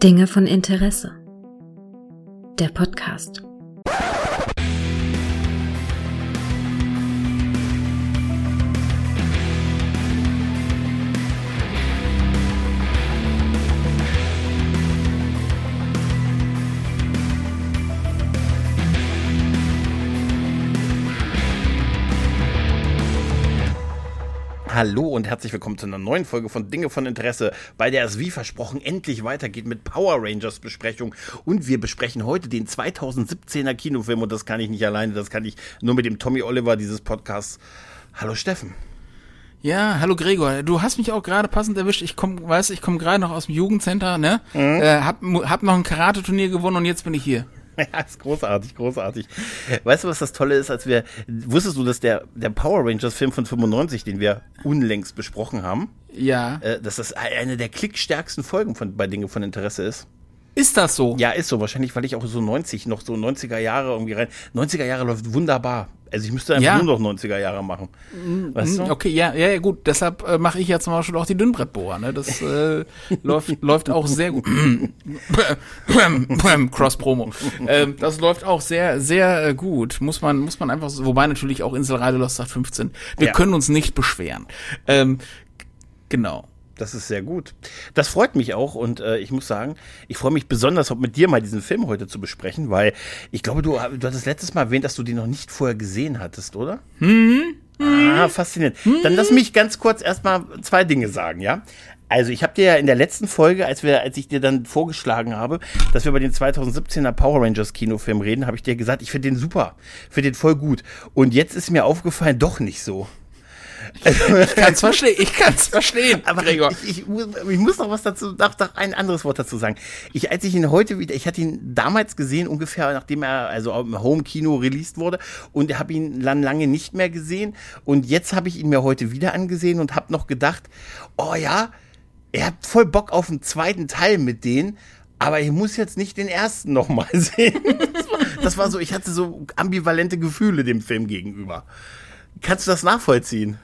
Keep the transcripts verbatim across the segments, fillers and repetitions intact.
Dinge von Interesse. Der Podcast. Hallo und herzlich willkommen zu einer neuen Folge von Dinge von Interesse, bei der es wie versprochen endlich weitergeht mit Power Rangers Besprechung. Und wir besprechen heute den zweitausendsiebzehner Kinofilm und das kann ich nicht alleine, das kann ich nur mit dem Tommy Oliver dieses Podcasts. Hallo Steffen. Ja, hallo Gregor. Du hast mich auch gerade passend erwischt. Ich komm, weißt, ich komme gerade noch aus dem Jugendcenter, ne? Mhm. Äh, hab, hab noch ein Karate-Turnier gewonnen und jetzt bin ich hier. Ja, ist großartig, großartig. Weißt du, was das Tolle ist, als wir, wusstest du, dass der, der Power Rangers Film von fünfundneunzig, den wir unlängst besprochen haben, ja, äh, dass das eine der klickstärksten Folgen von, bei Dinge von Interesse ist? Ist das so? Ja, ist so. Wahrscheinlich, weil ich auch so neunzig, noch so neunziger Jahre irgendwie rein, neunziger Jahre läuft wunderbar. Also ich müsste einfach ja. nur noch neunziger Jahre machen. Weißt du? Okay, ja, ja, ja, gut. Deshalb äh, mache ich ja zum Beispiel auch die Dünnbrettbohrer, ne? Das äh, läuft, läuft auch sehr gut. Cross-Promo. Ähm, das läuft auch sehr, sehr äh, gut. Muss man, muss man einfach so, wobei natürlich auch Inselreide Lost acht fünfzehn. Wir ja. können uns nicht beschweren. Ähm, genau. Das ist sehr gut. Das freut mich auch und äh, ich muss sagen, ich freue mich besonders, mit dir mal diesen Film heute zu besprechen, weil ich glaube, du, du hattest letztes Mal erwähnt, dass du den noch nicht vorher gesehen hattest, oder? Hm? Ah, faszinierend. Hm? Dann lass mich ganz kurz erstmal zwei Dinge sagen, ja? Also ich habe dir ja in der letzten Folge, als wir, als ich dir dann vorgeschlagen habe, dass wir über den zweitausendsiebzehner Power Rangers Kinofilm reden, habe ich dir gesagt, ich finde den super, finde den voll gut. Und jetzt ist mir aufgefallen, doch nicht so. Ich kann's verstehen, ich kann's verstehen, aber Gregor. Ich, ich, ich muss noch was dazu, noch, noch ein anderes Wort dazu sagen. Ich, als ich ihn heute wieder, ich hatte ihn damals gesehen, ungefähr nachdem er also im Home-Kino released wurde und habe ihn dann lange nicht mehr gesehen und jetzt habe ich ihn mir heute wieder angesehen und habe noch gedacht, oh ja, er hat voll Bock auf einen zweiten Teil mit denen, aber ich muss jetzt nicht den ersten nochmal sehen. Das war, das war so, ich hatte so ambivalente Gefühle dem Film gegenüber. Kannst du das nachvollziehen?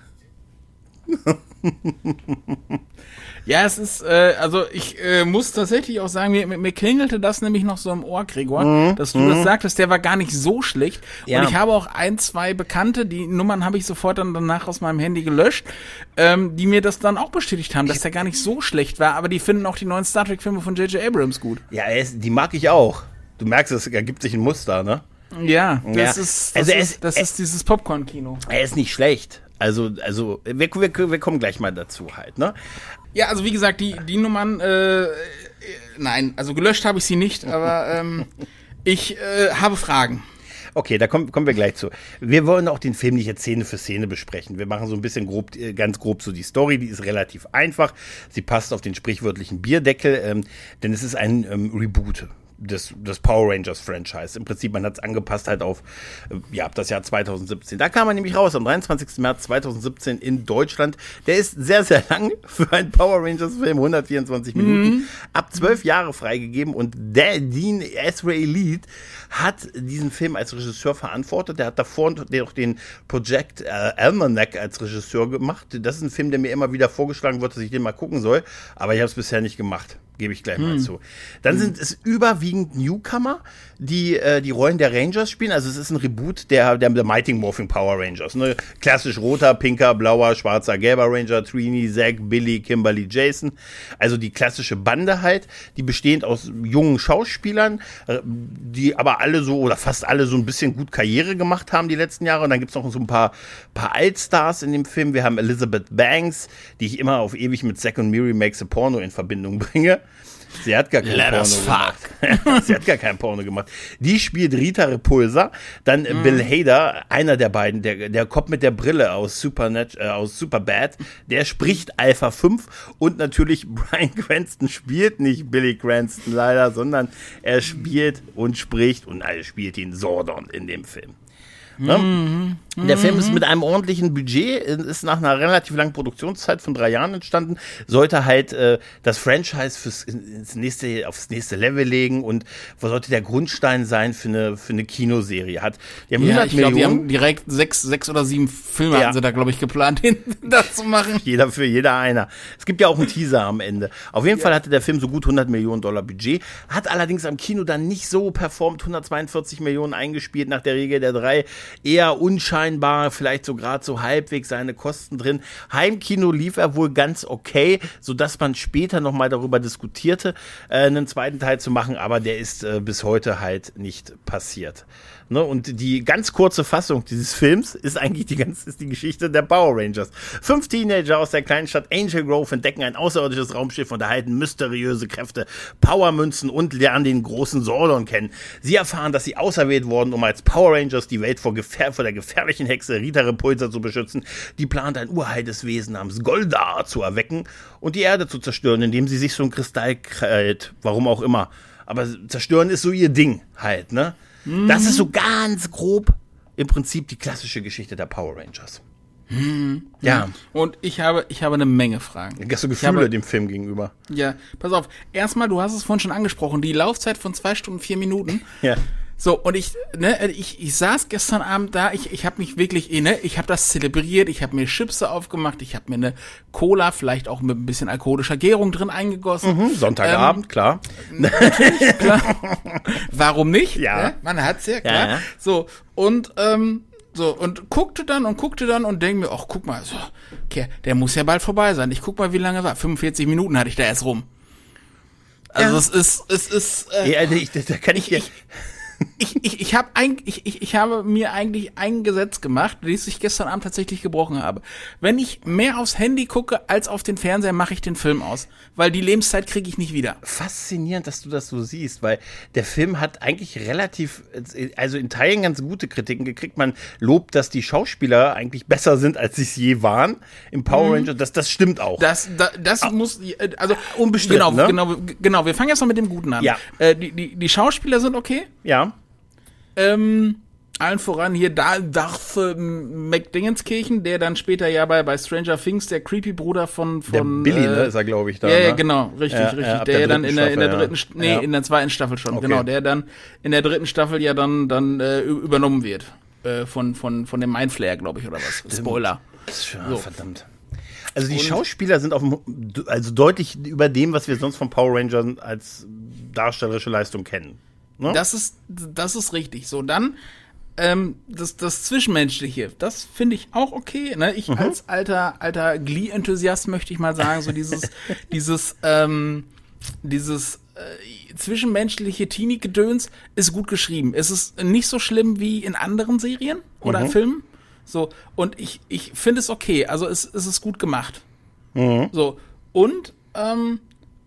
Ja, es ist, äh, also ich äh, muss tatsächlich auch sagen, mir, mir klingelte das nämlich noch so im Ohr, Gregor, mhm. dass du mhm. das sagtest, der war gar nicht so schlecht. Ja. Und ich habe auch ein, zwei Bekannte, die Nummern habe ich sofort dann danach aus meinem Handy gelöscht, ähm, die mir das dann auch bestätigt haben, dass der gar nicht so schlecht war, aber die finden auch die neuen Star Trek-Filme von J J Abrams gut. Ja, er ist, die mag ich auch. Du merkst, es ergibt sich ein Muster, ne? Ja, das ja. ist, das, also ist, ist, das ist dieses Popcorn-Kino. Er ist nicht schlecht. Also, also wir, wir, wir kommen gleich mal dazu halt, ne? Ja, also wie gesagt, die, die Nummern, äh, nein, also gelöscht habe ich sie nicht, aber ähm, ich äh, habe Fragen. Okay, da kommen, kommen wir gleich zu. Wir wollen auch den Film nicht jetzt Szene für Szene besprechen. Wir machen so ein bisschen grob, ganz grob so die Story, die ist relativ einfach. Sie passt auf den sprichwörtlichen Bierdeckel, ähm, denn es ist ein ähm, Reboot des, des Power Rangers Franchise. Im Prinzip, man hat es angepasst halt auf äh, ja, das Jahr zweitausendsiebzehn. Da kam er nämlich raus, am dreiundzwanzigsten März zweitausendsiebzehn in Deutschland. Der ist sehr, sehr lang für einen Power Rangers Film, hundertvierundzwanzig Minuten. Mhm. Ab zwölf Jahre freigegeben und der Dean Azraelite hat diesen Film als Regisseur verantwortet. Der hat davor noch den Project äh, Almanac als Regisseur gemacht. Das ist ein Film, der mir immer wieder vorgeschlagen wird, dass ich den mal gucken soll. Aber ich habe es bisher nicht gemacht. Gebe ich gleich mal hm. zu. Dann sind es überwiegend Newcomer, die äh, die Rollen der Rangers spielen. Also es ist ein Reboot der, der, der Mighty Morphin Power Rangers. Ne? Klassisch roter, pinker, blauer, schwarzer, gelber Ranger, Trini, Zack, Billy, Kimberly, Jason. Also die klassische Bande halt, die bestehend aus jungen Schauspielern, äh, die aber alle so oder fast alle so ein bisschen gut Karriere gemacht haben die letzten Jahre. Und dann gibt's noch so ein paar, paar Altstars in dem Film. Wir haben Elizabeth Banks, die ich immer auf ewig mit Zack und Miri Makes a Porno in Verbindung bringe. Sie hat gar kein Let Porno gemacht. Sie hat gar kein Porno gemacht. Die spielt Rita Repulsa, dann mm. Bill Hader, einer der beiden, der, der Kopf mit der Brille aus Supernat, äh, aus Superbad, der spricht Alpha fünf und natürlich Bryan Cranston spielt nicht Billy Cranston leider, sondern er spielt und spricht und er spielt ihn Zordon in dem Film. Ne? Mhm. Der Film ist mit einem ordentlichen Budget, ist nach einer relativ langen Produktionszeit von drei Jahren entstanden, sollte halt äh, das Franchise fürs, ins nächste, aufs nächste Level legen und sollte der Grundstein sein für eine, für eine Kinoserie. Hat, die haben ja, hundert ich glaube, die Millionen. haben direkt sechs, sechs oder sieben Filme Ja. hatten sie da, glaube ich, geplant, das zu machen. Jeder für jeder einer. Es gibt ja auch einen Teaser am Ende. Auf jeden ja. Fall hatte der Film so gut hundert Millionen Dollar Budget, hat allerdings am Kino dann nicht so performt, hundertzweiundvierzig Millionen eingespielt nach der Regel der drei, eher unscheinbar, vielleicht so gerade so halbwegs seine Kosten drin. Heimkino lief er wohl ganz okay, sodass man später nochmal darüber diskutierte, äh, einen zweiten Teil zu machen, aber der ist äh, bis heute halt nicht passiert. Ne? Und die ganz kurze Fassung dieses Films ist eigentlich die, ganz, ist die Geschichte der Power Rangers. Fünf Teenager aus der kleinen Stadt Angel Grove entdecken ein außerirdisches Raumschiff und erhalten mysteriöse Kräfte, Powermünzen und lernen den großen Zordon kennen. Sie erfahren, dass sie auserwählt wurden, um als Power Rangers die Welt vor, gefähr- vor der gefährlichen Hexe Rita Repulsa zu beschützen. Die plant, ein uraltes Wesen namens Goldar zu erwecken und die Erde zu zerstören, indem sie sich so ein Kristall krallt. Warum auch immer. Aber zerstören ist so ihr Ding halt, ne? Mhm. Das ist so ganz grob im Prinzip die klassische Geschichte der Power Rangers. Mhm. Ja. Und ich habe, ich habe eine Menge Fragen. Du hast so Gefühle habe, dem Film gegenüber. Ja, pass auf. Erstmal, du hast es vorhin schon angesprochen, die Laufzeit von zwei Stunden, vier Minuten. Ja. So, und ich, ne, ich, ich saß gestern Abend da, ich, ich habe mich wirklich, ne, ich habe das zelebriert, ich habe mir Chipse aufgemacht, ich habe mir eine Cola, vielleicht auch mit ein bisschen alkoholischer Gärung drin eingegossen. Mhm, Sonntagabend, ähm, klar. Natürlich, klar. Warum nicht? Ja. Ne? Man hat's ja, klar. Ja, ja. So, und, ähm, so, und guckte dann und guckte dann und denke mir, ach, guck mal, so, okay, der muss ja bald vorbei sein. Ich guck mal, wie lange war. fünfundvierzig Minuten hatte ich da erst rum. Also, ja. es ist, es ist, äh, ja, ich, da kann ich, ich, ich, ich, ich habe ich, ich, ich habe mir eigentlich ein Gesetz gemacht, das ich gestern Abend tatsächlich gebrochen habe. Wenn ich mehr aufs Handy gucke als auf den Fernseher, mache ich den Film aus, weil die Lebenszeit kriege ich nicht wieder. Faszinierend, dass du das so siehst, weil der Film hat eigentlich relativ, also in Teilen ganz gute Kritiken gekriegt. Man lobt, dass die Schauspieler eigentlich besser sind, als sie es je waren im Power mhm. Rangers. Das, das stimmt auch. Das, das, das ah, muss, also unbestritten. Genau, ne? genau, genau. Wir fangen jetzt mal mit dem Guten an. Ja. Äh, die, die, die Schauspieler sind okay. Ja. Ähm, allen voran hier da, Darth äh, McDingenskirchen, der dann später ja bei, bei Stranger Things, der creepy Bruder von, von der Billy, äh, ne, ist er, glaube ich, da. Ja, ne? ja, genau, richtig, ja, richtig. Ja, der, der dann in der, in der dritten, Staffel, nee, ja. in der zweiten Staffel schon, okay. genau, der dann in der dritten Staffel ja dann, dann äh, übernommen wird. Äh, von, von, von dem Mindflayer, glaube ich, oder was. Stimmt. Spoiler. Ja, so. Verdammt. Also die Und Schauspieler sind auf dem, also deutlich über dem, was wir sonst von Power Rangers als darstellerische Leistung kennen. Ne? Das ist, das ist richtig. So, dann ähm, das, das Zwischenmenschliche, das finde ich auch okay. Ne? Ich mhm. als alter, alter Glee-Enthusiast möchte ich mal sagen, so dieses, dieses, ähm, dieses äh, zwischenmenschliche Teenie-Gedöns ist gut geschrieben. Es ist nicht so schlimm wie in anderen Serien oder mhm. Filmen. So, und ich, ich finde es okay. Also es, es ist gut gemacht. Mhm. So, und ähm,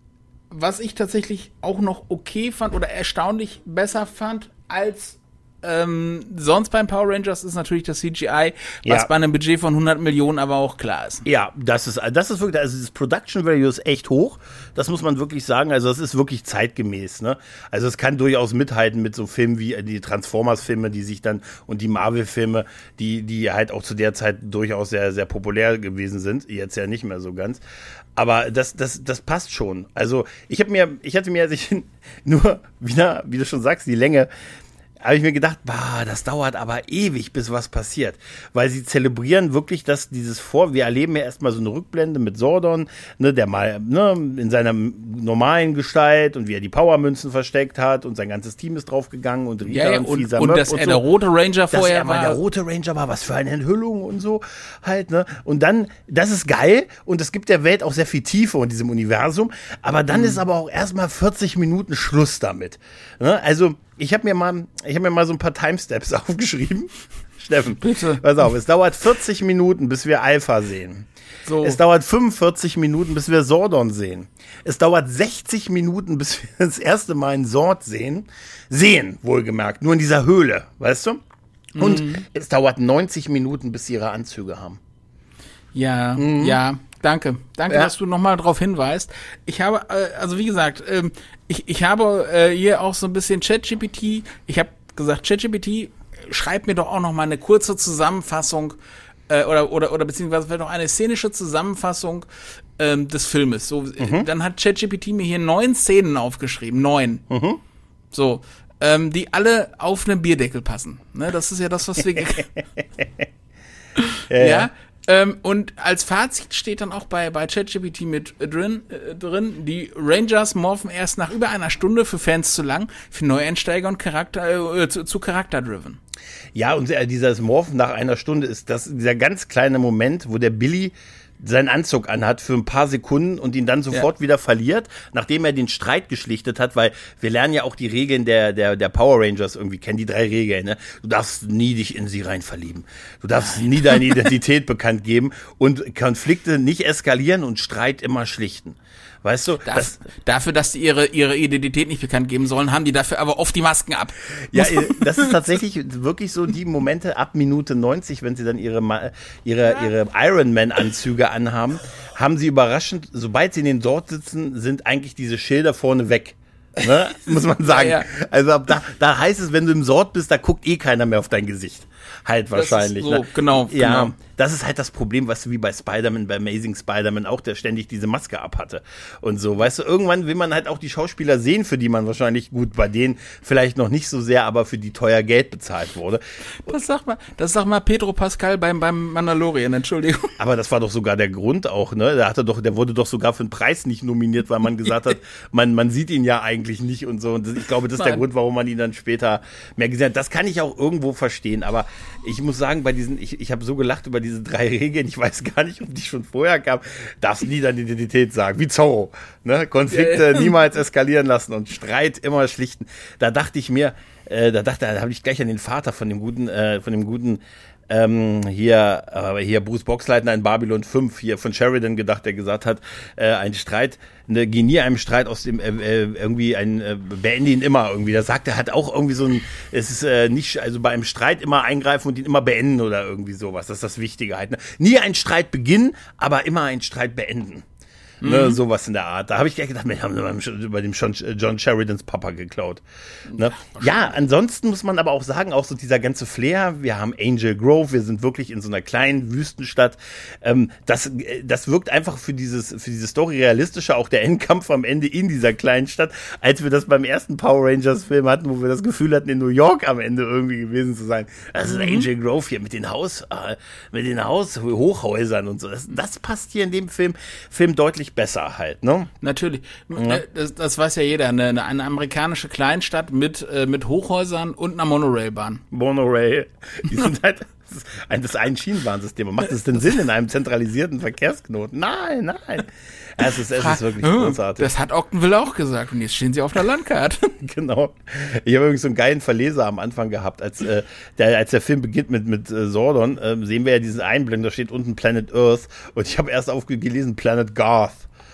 was ich tatsächlich auch noch okay fand oder erstaunlich besser fand als ähm, sonst beim Power Rangers ist natürlich das C G I, was ja. bei einem Budget von hundert Millionen aber auch klar ist. Ja, das ist, das ist wirklich, also das Production Value ist echt hoch. Das muss man wirklich sagen. Also das ist wirklich zeitgemäß, ne? Also es kann durchaus mithalten mit so Filmen wie die Transformers-Filme, die sich dann, und die Marvel-Filme, die, die halt auch zu der Zeit durchaus sehr, sehr populär gewesen sind. Jetzt ja nicht mehr so ganz. Aber das, das, das passt schon. Also ich habe mir, ich hatte mir, als ich nur wieder, wie du schon sagst, die Länge, habe ich mir gedacht, bah, das dauert aber ewig, bis was passiert. Weil sie zelebrieren wirklich, dass dieses Vor... Wir erleben ja erstmal so eine Rückblende mit Zordon, ne, der mal ne, in seiner normalen Gestalt und wie er die Powermünzen versteckt hat und sein ganzes Team ist draufgegangen und Rita ja, ja, und, und Fieser Und Möb dass und er so. der rote Ranger dass vorher er mal war. der rote Ranger war, was für eine Enthüllung und so halt, ne? Und dann, das ist geil und es gibt der Welt auch sehr viel Tiefe in diesem Universum, aber dann mhm. ist aber auch erstmal vierzig Minuten Schluss damit. Ne? Also, ich habe mir mal, ich habe mir mal so ein paar Timesteps aufgeschrieben. Steffen, bitte. Pass auf, es dauert vierzig Minuten, bis wir Alpha sehen. So. Es dauert fünfundvierzig Minuten, bis wir Zordon sehen. Es dauert sechzig Minuten, bis wir das erste Mal einen Zord sehen. Sehen, wohlgemerkt, nur in dieser Höhle, weißt du? Und mhm. es dauert neunzig Minuten, bis sie ihre Anzüge haben. Ja, mhm. ja. Danke, danke, ja. dass du nochmal drauf hinweist. Ich habe, äh, also wie gesagt, ähm, ich, ich habe äh, hier auch so ein bisschen ChatGPT, ich habe gesagt, ChatGPT, schreib mir doch auch noch mal eine kurze Zusammenfassung äh, oder, oder, oder beziehungsweise vielleicht noch eine szenische Zusammenfassung ähm, des Filmes. So, mhm. Dann hat ChatGPT mir hier neun Szenen aufgeschrieben. Neun. Mhm. So, ähm, die alle auf einen Bierdeckel passen. Ne, das ist ja das, was wir... ja, ja. ja ähm, und als Fazit steht dann auch bei, bei ChatGPT mit drin, äh, drin, die Rangers morphen erst nach über einer Stunde, für Fans zu lang, für Neueinsteiger und Charakter, äh, zu, zu Charakter-driven. Ja, und dieses Morphen nach einer Stunde ist das dieser ganz kleine Moment, wo der Billy seinen Anzug anhat für ein paar Sekunden und ihn dann sofort ja. wieder verliert, nachdem er den Streit geschlichtet hat, weil wir lernen ja auch die Regeln der der der Power Rangers irgendwie kennen, die drei Regeln, ne? Du darfst nie dich in sie rein verlieben. Du darfst Nein. nie deine Identität bekannt geben und Konflikte nicht eskalieren und Streit immer schlichten. Weißt du? Das, das, dafür, dass die ihre, ihre Identität nicht bekannt geben sollen, haben die dafür aber oft die Masken ab. Ja, das ist tatsächlich wirklich so die Momente ab Minute neunzig, wenn sie dann ihre, ihre, ja. ihre Iron-Man-Anzüge anhaben, haben sie überraschend, sobald sie in den Sort sitzen, sind eigentlich diese Schilder vorne weg. Ne? Muss man sagen. Ja, ja. Also da, da heißt es, wenn du im Sort bist, da guckt eh keiner mehr auf dein Gesicht. Halt wahrscheinlich. Das ist so, ne? Genau, ja, genau. Das ist halt das Problem, was du wie bei Spider-Man, bei Amazing Spider-Man auch, der ständig diese Maske abhatte. Und so, weißt du, irgendwann will man halt auch die Schauspieler sehen, für die man wahrscheinlich, gut, bei denen vielleicht noch nicht so sehr, aber für die teuer Geld bezahlt wurde. Das sag mal, das sag mal Pedro Pascal beim, beim Mandalorian, Entschuldigung. Aber das war doch sogar der Grund auch, ne? Der hatte doch, der wurde doch sogar für einen Preis nicht nominiert, weil man gesagt hat, man, man sieht ihn ja eigentlich nicht und so. Und das, ich glaube, das ist Nein. der Grund, warum man ihn dann später mehr gesehen hat. Das kann ich auch irgendwo verstehen, aber ich muss sagen, bei diesen, ich, ich habe so gelacht über diese drei Regeln, ich weiß gar nicht, ob die schon vorher kamen. Darfst nie deine Identität sagen, wie Zorro. Ne? Konflikte ja, ja. niemals eskalieren lassen und Streit immer schlichten. Da dachte ich mir, äh, da dachte, da habe ich gleich an den Vater von dem guten, äh, von dem guten Ähm, hier, äh, hier Bruce Boxleitner in Babylon fünf, hier von Sheridan gedacht, der gesagt hat, äh, ein Streit, ne, geh nie einem Streit aus dem, äh, irgendwie ein, äh, beende ihn immer irgendwie. Da sagt er, hat auch irgendwie so ein, es ist äh, nicht, also bei einem Streit immer eingreifen und ihn immer beenden oder irgendwie sowas. Das ist das Wichtige halt. Ne? Nie einen Streit beginnen, aber immer einen Streit beenden. Mhm. Ne, sowas in der Art. Da habe ich gleich gedacht, wir haben über dem John Sheridans Papa geklaut. Ne? Ja, ansonsten muss man aber auch sagen, auch so dieser ganze Flair, wir haben Angel Grove, wir sind wirklich in so einer kleinen Wüstenstadt. Ähm, das, das wirkt einfach für dieses, für diese Story realistischer, auch der Endkampf am Ende in dieser kleinen Stadt, als wir das beim ersten Power Rangers Film hatten, wo wir das Gefühl hatten, in New York am Ende irgendwie gewesen zu sein. Das ist mhm. Angel Grove hier mit den Haus, äh, mit den Haus, Hochhäusern und so. Das, das passt hier in dem Film, Film deutlich besser halt, ne? Natürlich. Ja. Das, das weiß ja jeder. Eine, eine amerikanische Kleinstadt mit, äh, mit Hochhäusern und einer Monorailbahn. Monorail. Die sind halt das, ein, das ein Schienenbahnsystem. Macht es denn Sinn in einem zentralisierten Verkehrsknoten? Nein, nein. Es ist, es ist wirklich großartig. Das hat Ockenville auch gesagt und jetzt stehen sie auf der Landkarte. Genau. Ich habe übrigens so einen geilen Verleser am Anfang gehabt. Als, äh, der, als der Film beginnt mit, mit äh, Zordon, äh, sehen wir ja diesen Einblenden, da steht unten Planet Earth und ich habe erst aufgelesen Planet Garth.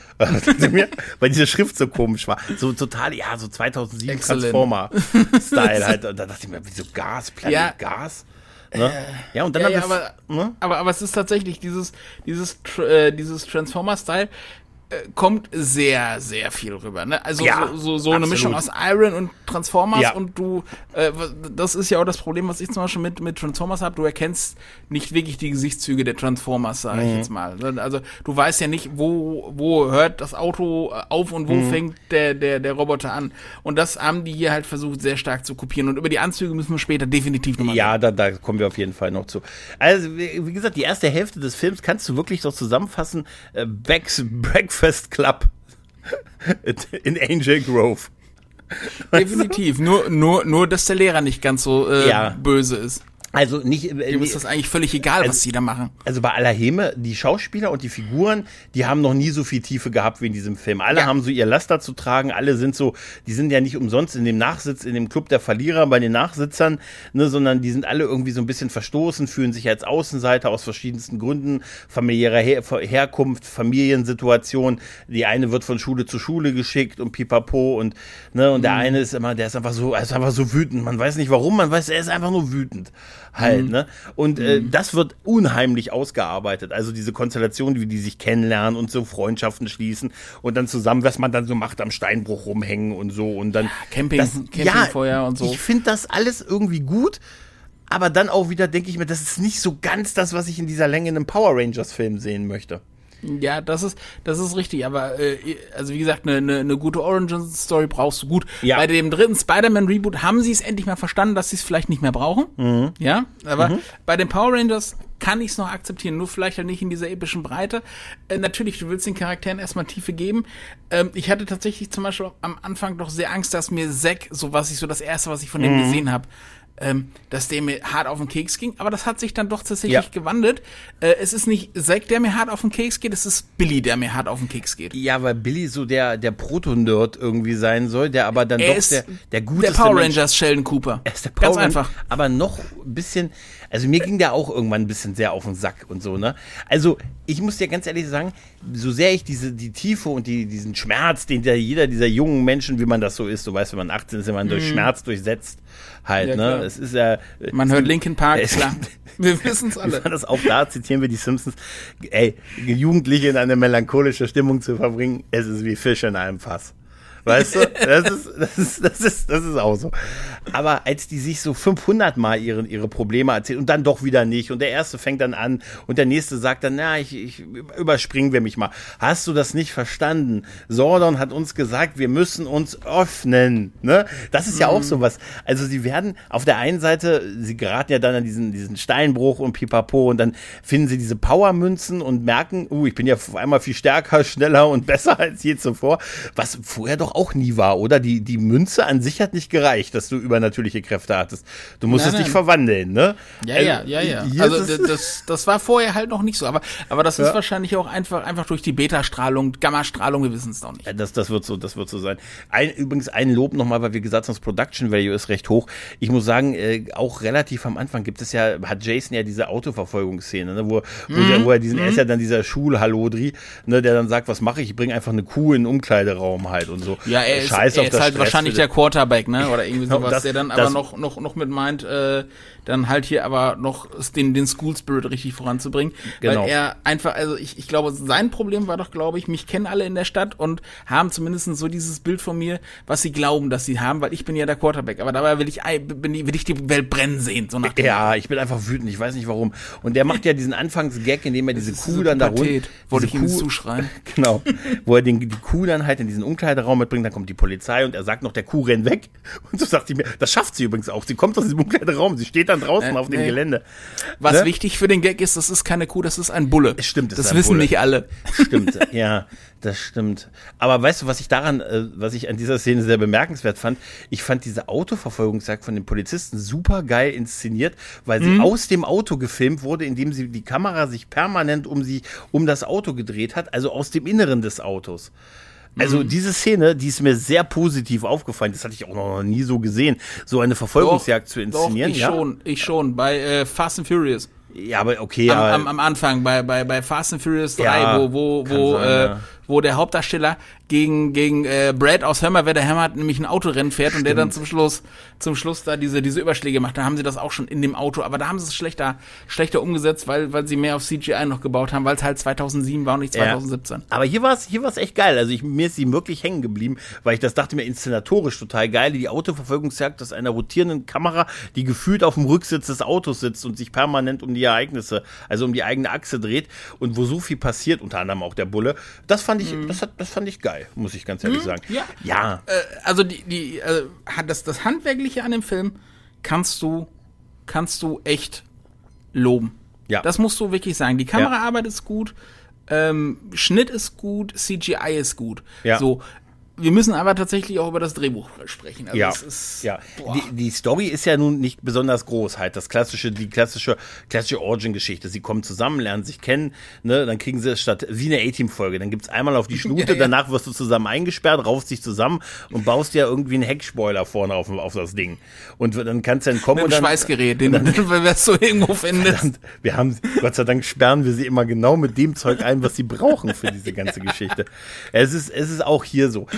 Weil diese Schrift so komisch war. So total, ja, so zweitausendsieben Transformer-Style halt. Und da dachte ich mir, wieso Gas, Planet ja. Gas? Ne? Äh, ja, und dann ja, haben ja, wir. Aber, ne? aber, aber es ist tatsächlich dieses, dieses, äh, dieses Transformer-Style kommt sehr, sehr viel rüber. Ne? Also ja, so, so, so eine Mischung aus Iron und Transformers ja. und du, äh, das ist ja auch das Problem, was ich zum Beispiel mit, mit Transformers habe, du erkennst nicht wirklich die Gesichtszüge der Transformers, sage ich mhm. jetzt mal. Also du weißt ja nicht, wo, wo hört das Auto auf und wo mhm. fängt der, der, der Roboter an. Und das haben die hier halt versucht, sehr stark zu kopieren. Und über die Anzüge müssen wir später definitiv nochmal Ja, da, da kommen wir auf jeden Fall noch zu. Also, wie, wie gesagt, die erste Hälfte des Films kannst du wirklich so zusammenfassen. Äh, Becks Breakfast Club in Angel Grove. Definitiv. Nur, nur, nur, dass der Lehrer nicht ganz so äh, ja. böse ist. Also nicht. Dem äh, ist das eigentlich völlig egal, also, was die da machen. Also bei aller Häme, die Schauspieler und die Figuren, die haben noch nie so viel Tiefe gehabt wie in diesem Film. Alle ja. haben so ihr Laster zu tragen, alle sind so, die sind ja nicht umsonst in dem Nachsitz, in dem Club der Verlierer bei den Nachsitzern, ne, sondern die sind alle irgendwie so ein bisschen verstoßen, fühlen sich als Außenseiter aus verschiedensten Gründen, familiärer Her- Herkunft, Familiensituation. Die eine wird von Schule zu Schule geschickt und pipapo und, ne, und mhm. der eine ist immer, der ist einfach so, er ist einfach so wütend. Man weiß nicht warum, man weiß, er ist einfach nur wütend. Halt, mhm. ne? Und äh, mhm. das wird unheimlich ausgearbeitet. Also diese Konstellation, wie die sich kennenlernen und so Freundschaften schließen und dann zusammen, was man dann so macht, am Steinbruch rumhängen und so und dann ja, Camping, das, Campingfeuer ja, und so. Ich finde das alles irgendwie gut. aber dann auch wieder denke ich mir, das ist nicht so ganz das, was ich in dieser Länge in einem Power Rangers-Film sehen möchte. Ja, das ist das ist richtig, aber äh, also wie gesagt, eine ne, ne gute Origin-Story brauchst du gut. Ja. Bei dem dritten Spider-Man-Reboot haben sie es endlich mal verstanden, dass sie es vielleicht nicht mehr brauchen. Mhm. Ja, aber mhm. bei den Power Rangers kann ich es noch akzeptieren, nur vielleicht halt nicht in dieser epischen Breite. Äh, natürlich, du willst den Charakteren erstmal Tiefe geben. Ähm, ich hatte tatsächlich zum Beispiel am Anfang doch sehr Angst, dass mir Zack, so was ich so das erste, was ich von dem mhm. gesehen habe, Ähm, dass der mir hart auf den Keks ging, aber das hat sich dann doch tatsächlich ja. gewandelt. Äh, es ist nicht Zack, der mir hart auf den Keks geht, es ist Billy, der mir hart auf den Keks geht. Ja, weil Billy so der der Proto-Nerd irgendwie sein soll, der aber dann er doch der der gute der Power Rangers Sheldon Cooper. Er ist der Power Ganz einfach. Aber noch ein bisschen, also mir ging der auch irgendwann ein bisschen sehr auf den Sack und so, ne? Also, ich muss dir ganz ehrlich sagen, so sehr ich diese die Tiefe und die diesen Schmerz, den der jeder dieser jungen Menschen, wie man das so ist, du weißt, wenn man achtzehn ist, wenn man mm. durch Schmerz durchsetzt, halt, ja, ne? Klar. Es ist ja man hört Linkin Park, es, klar. Wir wissen es alle. Das auch da zitieren wir die Simpsons. Ey, Jugendliche in eine melancholische Stimmung zu verbringen, es ist wie Fisch in einem Fass. Weißt du? Das ist, das ist, das ist, das ist auch so. Aber als die sich so fünfhundert Mal ihre, ihre Probleme erzählen und dann doch wieder nicht und der erste fängt dann an und der nächste sagt dann, na, ich, ich überspringen wir mich mal. Hast du das nicht verstanden? Zordon hat uns gesagt, wir müssen uns öffnen, ne? Das ist ja auch sowas. Also sie werden auf der einen Seite, sie geraten ja dann an diesen, diesen Steinbruch und Pipapo und dann finden sie diese Powermünzen und merken, uh, ich bin ja auf einmal viel stärker, schneller und besser als je zuvor, was vorher doch auch nie war, oder? Die, die Münze an sich hat nicht gereicht, dass du übernatürliche Kräfte hattest. Du musstest dich verwandeln, ne? Ja, also, ja, ja, ja. Also das, das war vorher halt noch nicht so, aber, aber das ist ja. wahrscheinlich auch einfach, einfach durch die Beta-Strahlung, Gamma-Strahlung, wir wissen es noch nicht. Ja, das, das wird so, das wird so sein. Ein, übrigens ein Lob nochmal, weil wir gesagt haben, das Production Value ist recht hoch. Ich muss sagen, äh, auch relativ am Anfang gibt es ja, hat Jason ja diese Autoverfolgungsszene, ne, wo, wo, mhm. der, wo er diesen, mhm. er ist ja dann dieser Schul-Hallodri, ne, der dann sagt, was mache ich? Ich bringe einfach eine Kuh in den Umkleideraum halt und so. Ja, er ist, Scheiß er ist halt Stress wahrscheinlich der Quarterback, ne? Oder irgendwie sowas, das, der dann aber noch, noch, noch mit meint, äh, dann halt hier aber noch den, den School Spirit richtig voranzubringen. Genau. Weil er einfach, also ich, ich glaube, sein Problem war doch, glaube ich, mich kennen alle in der Stadt und haben zumindest so dieses Bild von mir, was sie glauben, dass sie haben, weil ich bin ja der Quarterback. Aber dabei will ich, bin, will ich die Welt brennen sehen, so nach dem Ja, Mal. Ich bin einfach wütend, ich weiß nicht warum. Und der macht ja diesen Anfangsgag, indem er diese Kuh so dann da rund, wollte ich ihm zuschreien. Genau. Wo er den, die Kuh dann halt in diesen Umkleideraum mitbringt, dann kommt die Polizei und er sagt noch, der Kuh rennt weg. Und so sagt sie mir, das schafft sie übrigens auch. Sie kommt aus diesem Umkleideraum, sie steht dann draußen äh, auf dem nee. Gelände. Was ne? wichtig für den Gag ist, das ist keine Kuh, das ist ein Bulle. Stimmt, das, das ist ein wissen Bulle. nicht alle. Stimmt, ja, das stimmt. Aber weißt du, was ich daran, äh, was ich an dieser Szene sehr bemerkenswert fand? Ich fand diese Autoverfolgungsjagd von den Polizisten super geil inszeniert, weil sie mhm. aus dem Auto gefilmt wurde, indem sie die Kamera sich permanent um sie, um das Auto gedreht hat, also aus dem Inneren des Autos. Also mhm. diese Szene, die ist mir sehr positiv aufgefallen. Das hatte ich auch noch nie so gesehen, so eine Verfolgungsjagd doch, zu inszenieren. Doch, ich ja? schon, ich schon. Bei äh, Fast and Furious. Ja, aber okay. Am, aber am, am Anfang, bei, bei, bei Fast and Furious drei, ja, wo, wo, wo, sein, äh, ja. wo der Hauptdarsteller gegen, gegen äh, Brad aus Hör mal, wer der Hammer hat, nämlich ein Autorennen fährt. Stimmt. Und der dann zum Schluss zum Schluss da diese diese Überschläge macht. Da haben sie das auch schon in dem Auto, aber da haben sie es schlechter schlechter umgesetzt, weil weil sie mehr auf C G I noch gebaut haben, weil es halt zweitausendsieben war und nicht zweitausendsiebzehn. Ja. Aber hier war es hier war's echt geil. Also ich, mir ist sie wirklich hängen geblieben, weil ich das dachte mir inszenatorisch total geil. Die Autoverfolgungsjagd aus einer rotierenden Kamera, die gefühlt auf dem Rücksitz des Autos sitzt und sich permanent um die Ereignisse, also um die eigene Achse dreht und wo so viel passiert, unter anderem auch der Bulle. Das fand ich, mhm. das hat, das fand ich geil, muss ich ganz ehrlich mhm. sagen. Ja. ja. Äh, also die, die, äh, das, das Handwerkliche an dem Film kannst du, kannst du echt loben. Ja. Das musst du wirklich sagen. Die Kameraarbeit ja. ist gut, ähm, Schnitt ist gut, C G I ist gut. Ja. So. Wir müssen aber tatsächlich auch über das Drehbuch sprechen. Also ja, es ist, ja. Die, die Story ist ja nun nicht besonders groß, halt das klassische, die klassische, klassische Origin-Geschichte. Sie kommen zusammen, lernen sich kennen, ne, dann kriegen sie statt wie eine A-Team-Folge, dann gibt's einmal auf die Schnute, ja, ja. danach wirst du zusammen eingesperrt, raufst dich zusammen und baust dir irgendwie einen Heckspoiler vorne auf, auf das Ding. Und dann kannst du dann kommen mit und dann Schweißgerät, den dann, du wirst du irgendwo findest. Verdammt, wir haben, Gott sei Dank sperren wir sie immer genau mit dem Zeug ein, was sie brauchen für diese ganze ja. Geschichte. Es ist, es ist auch hier so.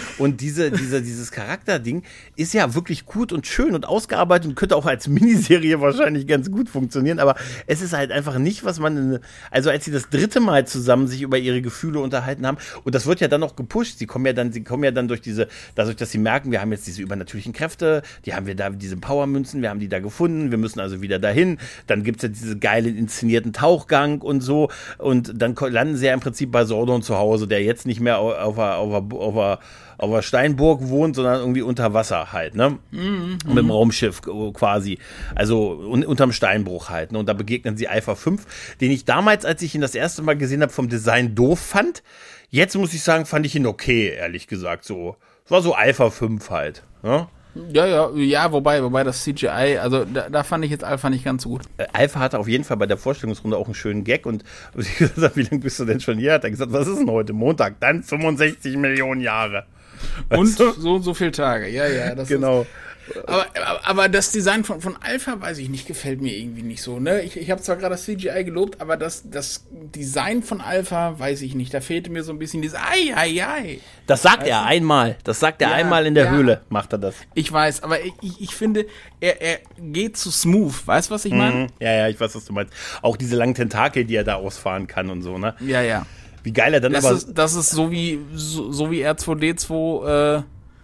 Und diese, diese, dieses Charakterding ist ja wirklich gut und schön und ausgearbeitet und könnte auch als Miniserie wahrscheinlich ganz gut funktionieren, aber es ist halt einfach nicht, was man, in, also als sie das dritte Mal zusammen sich über ihre Gefühle unterhalten haben, und das wird ja dann noch gepusht, sie kommen ja dann, sie kommen ja dann durch diese, dadurch, dass sie merken, wir haben jetzt diese übernatürlichen Kräfte, die haben wir da, diese Powermünzen, wir haben die da gefunden, wir müssen also wieder dahin, dann gibt's ja diese geilen inszenierten Tauchgang und so, und dann landen sie ja im Prinzip bei Sordon zu Hause, der jetzt nicht mehr auf, auf, auf, auf, auf auf der Steinburg wohnt, sondern irgendwie unter Wasser halt, ne? Mhm. Mit dem Raumschiff quasi. Also un- unterm Steinbruch halt. Ne? Und da begegnen sie Alpha fünf, den ich damals, als ich ihn das erste Mal gesehen habe, vom Design doof fand. Jetzt muss ich sagen, fand ich ihn okay, ehrlich gesagt. So, es war so Alpha fünf halt. Ne? Ja, ja, ja, wobei, wobei das C G I, also da, da fand ich jetzt Alpha nicht ganz so gut. Äh, Alpha hatte auf jeden Fall bei der Vorstellungsrunde auch einen schönen Gag, und ich gesagt habe, wie lange bist du denn schon hier? Hat er gesagt, was ist denn heute? Montag? Dann fünfundsechzig Millionen Jahre. Und so und so viele Tage, ja, ja. Das genau. Ist, aber, aber, aber das Design von, von Alpha, weiß ich nicht, gefällt mir irgendwie nicht so, ne? Ich, ich habe zwar gerade das C G I gelobt, aber das, das Design von Alpha, weiß ich nicht. Da fehlte mir so ein bisschen dieses Ei, Ei, Ei. Das sagt weißt er du? einmal. Das sagt er ja, einmal in der ja, Höhle, macht er das. Ich weiß, aber ich, ich finde, er, er geht zu smooth. Weißt du, was ich meine? Mhm. Ja, ja, ich weiß, was du meinst. Auch diese langen Tentakel, die er da ausfahren kann und so, ne? Ja, ja. Wie geil er dann das aber... Ist, das ist so wie, so, so wie R zwei D zwei, äh,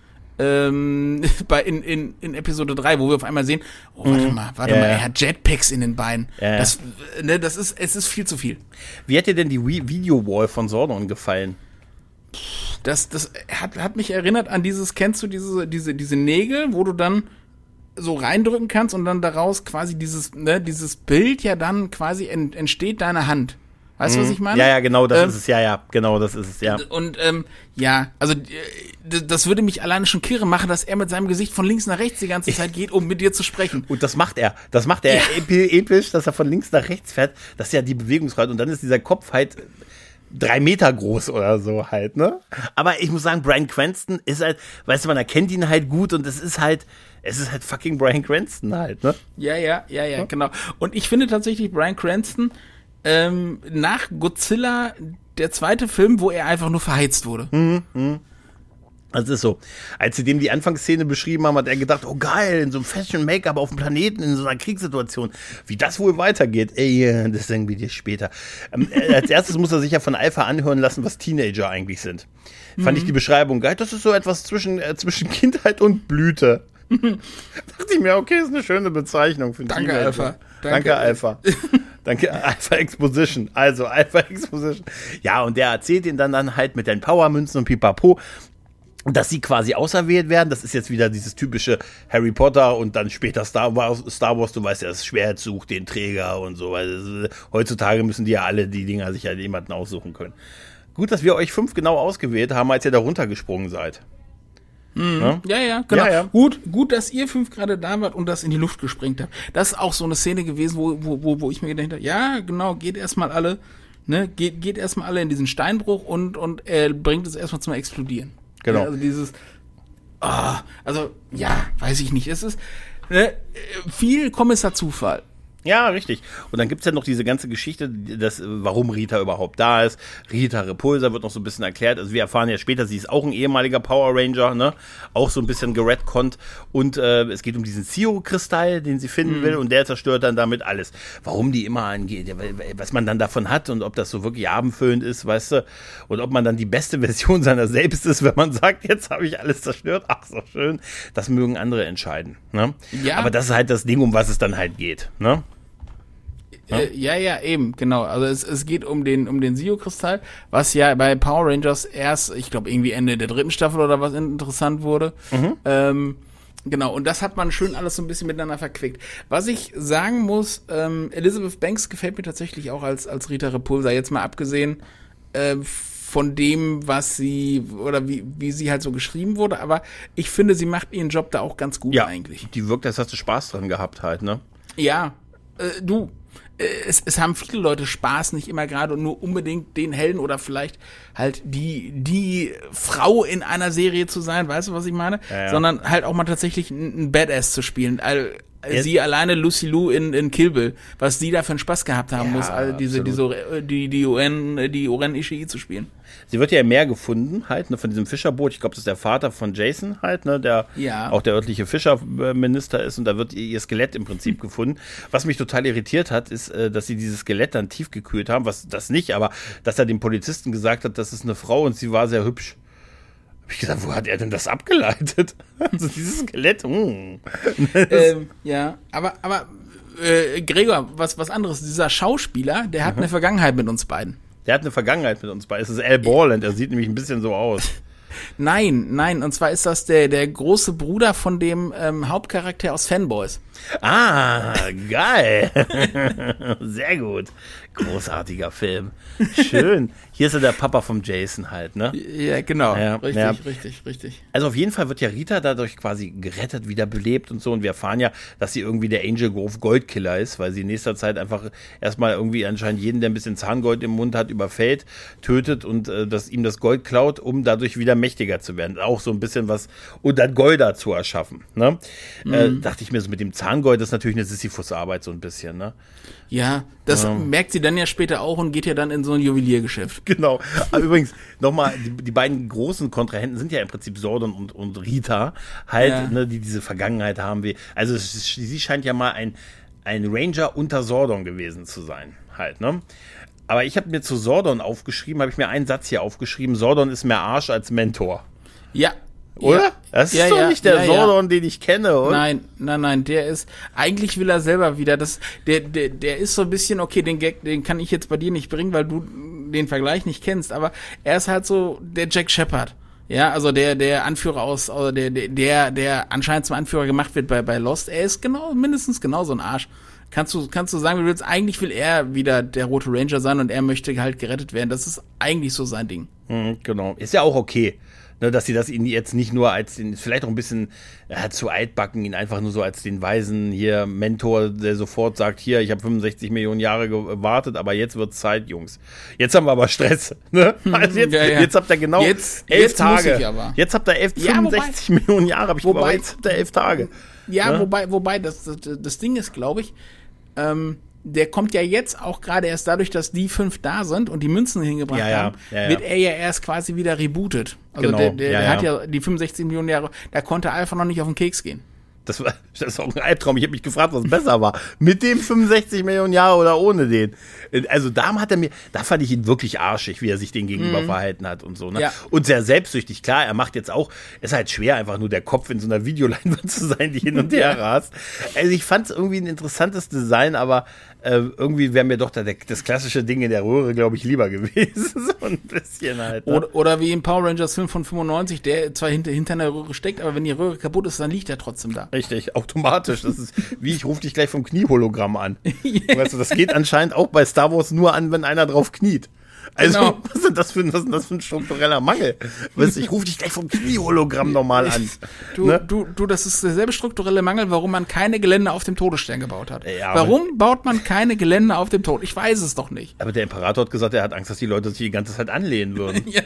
ähm, bei, in, in, in Episode drei, wo wir auf einmal sehen, oh, warte mhm. mal, warte ja, mal, ja. er hat Jetpacks in den Beinen. Ja, das, ne, das ist, es ist viel zu viel. Wie hat dir denn die Video-Wall von Sordon gefallen? Das, das hat, hat mich erinnert an dieses, kennst du diese, diese, diese Nägel, wo du dann so reindrücken kannst und dann daraus quasi dieses, ne, dieses Bild ja dann quasi ent, entsteht deine Hand. Weißt du, was ich meine? Ja, ja, genau, das ähm, ist es, ja, ja, genau, das ist es, ja. Und, ähm, ja, also, das würde mich alleine schon kirre machen, dass er mit seinem Gesicht von links nach rechts die ganze Zeit geht, um mit dir zu sprechen. Und das macht er, das macht er ja. episch, dass er von links nach rechts fährt, das ist ja die Bewegungsfreiheit, und dann ist dieser Kopf halt drei Meter groß oder so halt, ne? Aber ich muss sagen, Bryan Cranston ist halt, weißt du, man erkennt ihn halt gut, und es ist halt, es ist halt fucking Bryan Cranston halt, ne? Ja, ja, ja, ja, genau. Und ich finde tatsächlich Bryan Cranston, Ähm, nach Godzilla der zweite Film, wo er einfach nur verheizt wurde. Mhm, mh. Das ist so. Als sie dem die Anfangsszene beschrieben haben, hat er gedacht, oh geil, in so einem Fashion-Make-up auf dem Planeten, in so einer Kriegssituation. Wie das wohl weitergeht, ey, das sagen wir dir später. Ähm, als erstes muss er sich ja von Alpha anhören lassen, was Teenager eigentlich sind. Mhm. Fand ich die Beschreibung geil. Das ist so etwas zwischen, äh, zwischen Kindheit und Blüte. Dachte ich mir, okay, ist eine schöne Bezeichnung für einen Danke, Teenager. Alpha. Danke, Danke Alpha. Danke, Alpha Exposition. Also, Alpha Exposition. Ja, und der erzählt ihn dann, dann halt mit den Powermünzen und Pipapo, dass sie quasi auserwählt werden. Das ist jetzt wieder dieses typische Harry Potter und dann später Star Wars, Star Wars, du weißt ja, das Schwert sucht den Träger und so. Weil das, heutzutage müssen die ja alle die Dinger sich ja jemanden aussuchen können. Gut, dass wir euch fünf genau ausgewählt haben, als ihr da runtergesprungen seid. Mhm. Ja? ja, ja, genau. Ja, ja. Gut, gut, dass ihr fünf gerade da wart und das in die Luft gesprengt habt. Das ist auch so eine Szene gewesen, wo, wo, wo, wo ich mir gedacht habe, ja, genau, geht erstmal alle, ne, geht, geht erstmal alle in diesen Steinbruch und, und er bringt es erstmal zum Explodieren. Genau. Ja, also dieses, oh, also, ja, weiß ich nicht. Es ist, ne, viel Kommissar Zufall. Ja, richtig. Und dann gibt's ja noch diese ganze Geschichte, dass, warum Rita überhaupt da ist. Rita Repulsa wird noch so ein bisschen erklärt. Also wir erfahren ja später, sie ist auch ein ehemaliger Power Ranger, ne? Auch so ein bisschen geredconnt. Und äh, es geht um diesen Zio-Kristall, den sie finden mhm. will. Und der zerstört dann damit alles. Warum die immer angeht, was man dann davon hat und ob das so wirklich abendfüllend ist, weißt du? Und ob man dann die beste Version seiner selbst ist, wenn man sagt, jetzt habe ich alles zerstört. Ach, so schön. Das mögen andere entscheiden, ne? Ja. Aber das ist halt das Ding, um was es dann halt geht, ne? Ja, äh, ja, ja, eben, genau. Also es, es geht um den um den Zio-Kristall, was ja bei Power Rangers erst, ich glaube, irgendwie Ende der dritten Staffel oder was interessant wurde. Mhm. Ähm, genau, und das hat man schön alles so ein bisschen miteinander verquickt. Was ich sagen muss, ähm, Elizabeth Banks gefällt mir tatsächlich auch als als Rita Repulsa, jetzt mal abgesehen äh, von dem, was sie, oder wie, wie sie halt so geschrieben wurde, aber ich finde, sie macht ihren Job da auch ganz gut, ja, eigentlich. Die wirkt, als hast du Spaß dran gehabt halt, ne? Ja, äh, du, Es, es haben viele Leute Spaß, nicht immer gerade und nur unbedingt den Helden oder vielleicht halt die die Frau in einer Serie zu sein, weißt du, was ich meine? Ja, ja. Sondern halt auch mal tatsächlich einen Badass zu spielen. Also äh, sie alleine Lucy Liu in, in Kill Bill, was die da für einen Spaß gehabt haben Ja, muss, also diese, diese, die, die Oren, die Oren Ishii zu spielen. Sie wird ja im Meer gefunden, halt, ne, von diesem Fischerboot. Ich glaube, das ist der Vater von Jason halt, ne, der ja. auch der örtliche Fischerminister ist und da wird ihr, ihr Skelett im Prinzip hm. gefunden. Was mich total irritiert hat, ist, äh, dass sie dieses Skelett dann tiefgekühlt haben, was das nicht, aber dass er dem Polizisten gesagt hat, das ist eine Frau und sie war sehr hübsch. Hab ich gesagt, wo hat er denn das abgeleitet? Also dieses Skelett. Mm. ähm, ja, aber, aber äh, Gregor, was, was anderes. Dieser Schauspieler, der hat mhm. eine Vergangenheit mit uns beiden. Der hat eine Vergangenheit mit uns beiden. Es ist Al Borland, er sieht nämlich ein bisschen so aus. Nein, nein, und zwar ist das der, der große Bruder von dem ähm, Hauptcharakter aus Fanboys. Ah, geil. Sehr gut. Großartiger Film. Schön. Hier ist ja der Papa vom Jason halt, ne? Ja, genau. Ja, richtig, ja. richtig, richtig. Also auf jeden Fall wird ja Rita dadurch quasi gerettet, wiederbelebt und so. Und wir erfahren ja, dass sie irgendwie der Angel Grove Goldkiller ist, weil sie in nächster Zeit einfach erstmal irgendwie anscheinend jeden, der ein bisschen Zahngold im Mund hat, überfällt, tötet und äh, dass ihm das Gold klaut, um dadurch wieder mächtiger zu werden. Auch so ein bisschen was, und dann Golda zu erschaffen, ne? Mhm. Äh, dachte ich mir so, mit dem Zahngold, das ist natürlich eine Sisyphus-Arbeit so ein bisschen, ne? Ja, das ähm. merkt sie dann ja später auch und geht ja dann in so ein Juweliergeschäft. Genau. Aber übrigens, nochmal, die, die beiden großen Kontrahenten sind ja im Prinzip Sordon und, und Rita, halt, ja. ne, die diese Vergangenheit haben wie. Also sie scheint ja mal ein, ein Ranger unter Sordon gewesen zu sein, halt, ne? Aber ich habe mir zu Sordon aufgeschrieben, habe ich mir einen Satz hier aufgeschrieben, Sordon ist mehr Arsch als Mentor. Ja. Oder? Ja. Das ist ja, doch ja, nicht der ja, Sordon, ja. den ich kenne, oder? Nein, nein, nein, der ist, eigentlich will er selber wieder, das, der, der, der ist so ein bisschen, okay, den Gag, den kann ich jetzt bei dir nicht bringen, weil du den Vergleich nicht kennst, aber er ist halt so der Jack Shepherd. Ja, also der, der Anführer aus, also der, der, der anscheinend zum Anführer gemacht wird bei, bei Lost, er ist genau, mindestens genau so ein Arsch. Kannst du, kannst du sagen, wie du willst, eigentlich will er wieder der Rote Ranger sein und er möchte halt gerettet werden. Das ist eigentlich so sein Ding. Mhm, genau. Ist ja auch okay. Ne, dass sie das ihn jetzt nicht nur als den, vielleicht auch ein bisschen ja, zu altbacken, ihn einfach nur so als den weisen hier Mentor, der sofort sagt, hier, ich habe fünfundsechzig Millionen Jahre gewartet, aber jetzt wird's Zeit, Jungs. Jetzt haben wir aber Stress. Ne? Also jetzt, ja, ja. jetzt habt ihr genau jetzt, elf jetzt Tage. Muss ich aber. Jetzt habt ihr elf, ja, fünfundsechzig wobei, Millionen Jahre, habe ich wobei, aber jetzt habt ihr elf Tage. Ja, ne? wobei, wobei das, das, das Ding ist, glaube ich, ähm, der kommt ja jetzt auch gerade erst dadurch, dass die fünf da sind und die Münzen hingebracht ja, ja, haben, ja, ja. wird er ja erst quasi wieder rebootet. Also genau, der, der, ja, der ja. hat ja die fünfundsechzig Millionen Jahre, da konnte Alpha noch nicht auf den Keks gehen. Das war, das war auch ein Albtraum. Ich habe mich gefragt, was besser war. Mit dem fünfundsechzig Millionen Jahre oder ohne den. Also da hat er mir, da fand ich ihn wirklich arschig, wie er sich den gegenüber mhm. verhalten hat und so. Ne? Ja. Und sehr selbstsüchtig. Klar, er macht jetzt auch, ist halt schwer, einfach nur der Kopf in so einer Videoleinwand zu sein, die hin und her rast. Also ich fand es irgendwie ein interessantes Design, aber äh, irgendwie wäre mir doch da der, das klassische Ding in der Röhre, glaube ich, lieber gewesen. So ein bisschen halt. Ne? Oder, oder wie im Power Rangers Film von fünfundneunzig, der zwar hinter, hinter einer Röhre steckt, aber wenn die Röhre kaputt ist, dann liegt er trotzdem da. Richtig, automatisch. Das ist wie, ich rufe dich gleich vom Kniehologramm an. yeah. Weißt du, das geht anscheinend auch bei Star Wars nur an, wenn einer drauf kniet. Also, genau. was, ist das für, was ist das für ein struktureller Mangel? Weißt du, ich rufe dich gleich vom Kniehologramm nochmal an. Du, ne? du, du, das ist derselbe strukturelle Mangel, warum man keine Gelände auf dem Todesstern gebaut hat. Ja, warum baut man keine Gelände auf dem Tod? Ich weiß es doch nicht. Aber der Imperator hat gesagt, er hat Angst, dass die Leute sich die ganze Zeit anlehnen würden. Ja.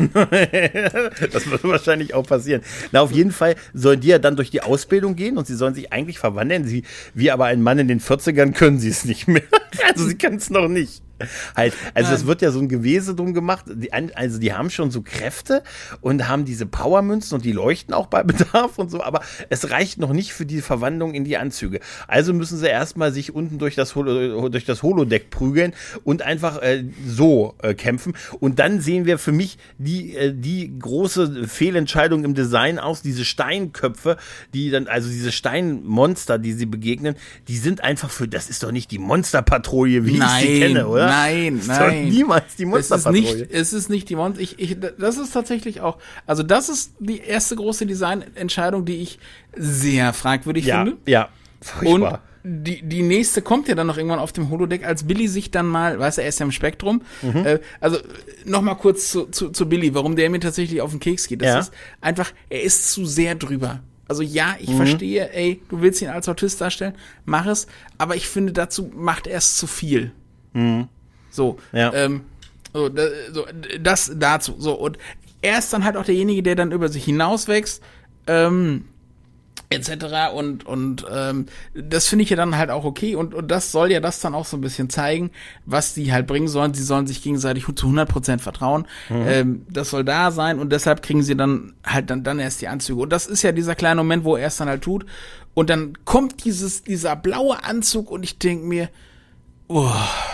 Das würde wahrscheinlich auch passieren. Na, auf jeden Fall sollen die ja dann durch die Ausbildung gehen und sie sollen sich eigentlich verwandeln. Sie, wie aber ein Mann in den vierzigern können sie es nicht mehr. Also sie können es noch nicht. Halt, also es wird ja so ein Gewese drum gemacht, die, also die haben schon so Kräfte und haben diese Powermünzen und die leuchten auch bei Bedarf und so, aber es reicht noch nicht für die Verwandlung in die Anzüge. Also müssen sie erstmal sich unten durch das, Holo, durch das Holodeck prügeln und einfach äh, so äh, kämpfen und dann sehen wir für mich die, äh, die große Fehlentscheidung im Design aus, diese Steinköpfe, die dann, also diese Steinmonster, die sie begegnen, die sind einfach für, das ist doch nicht die Monsterpatrouille, wie Nein. ich sie kenne, oder? Nein, das nein. Ist niemals die Monsterpatrouille. Es ist nicht, es ist nicht die Monster. Ich, ich, das ist tatsächlich auch, also das ist die erste große Designentscheidung, die ich sehr fragwürdig ja, finde. Ja, furchtbar. Und die, die nächste kommt ja dann noch irgendwann auf dem Holodeck, als Billy sich dann mal, weißt du, er ist ja im Spektrum. Mhm. Äh, also noch mal kurz zu, zu, zu Billy, warum der mir tatsächlich auf den Keks geht. Das ja. ist einfach, er ist zu sehr drüber. Also ja, ich mhm. verstehe, ey, du willst ihn als Autist darstellen, mach es, aber ich finde, dazu macht er es zu viel. Mhm. So, ja. ähm, so, da, so, das dazu. So, und er ist dann halt auch derjenige, der dann über sich hinauswächst. Ähm, et cetera. Und und ähm, das finde ich ja dann halt auch okay. Und und das soll ja das dann auch so ein bisschen zeigen, was die halt bringen sollen. Sie sollen sich gegenseitig zu hundert Prozent vertrauen. Mhm. Ähm, das soll da sein und deshalb kriegen sie dann halt dann dann erst die Anzüge. Und das ist ja dieser kleine Moment, wo er es dann halt tut. Und dann kommt dieses dieser blaue Anzug und ich denke mir, oh,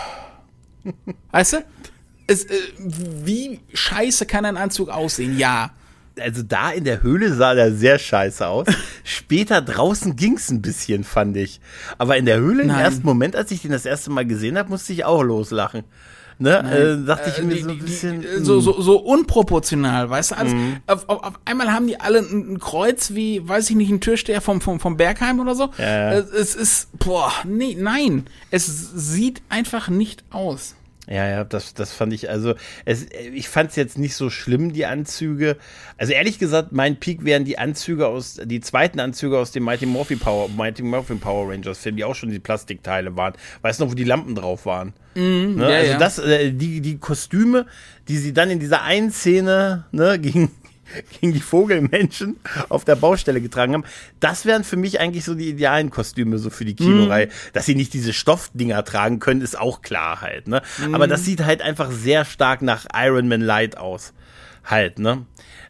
weißt du, es, äh, wie scheiße kann ein Anzug aussehen? Ja. Also da in der Höhle sah der sehr scheiße aus. Später draußen ging's ein bisschen, fand ich. Aber in der Höhle, Nein. im ersten Moment, als ich den das erste Mal gesehen habe, musste ich auch loslachen. Ne? Äh, dachte ich äh, mir die, so ein bisschen. Die, so, so, so unproportional, weißt du? Alles, mhm. auf, auf, auf einmal haben die alle ein, ein Kreuz wie, weiß ich nicht, ein Türsteher vom, vom, vom Bergheim oder so. Ja. Es, es ist, boah, nee, nein. Es sieht einfach nicht aus. Ja, ja, das, das fand ich, also, es, ich fand es jetzt nicht so schlimm, die Anzüge. Also ehrlich gesagt, mein Peak wären die Anzüge aus, die zweiten Anzüge aus dem Mighty Morphin Power, Mighty Morphin Power Rangers Film, die auch schon die Plastikteile waren. Weißt du noch, wo die Lampen drauf waren? Mm, ne? ja, also ja. das, äh, die, die Kostüme, die sie dann in dieser einen Szene, ne, gegen gegen die Vogelmenschen auf der Baustelle getragen haben. Das wären für mich eigentlich so die idealen Kostüme so für die Kinoreihe. Mm. Dass sie nicht diese Stoffdinger tragen können, ist auch klar halt, ne? Mm. Aber das sieht halt einfach sehr stark nach Iron Man Light aus. Halt, ne?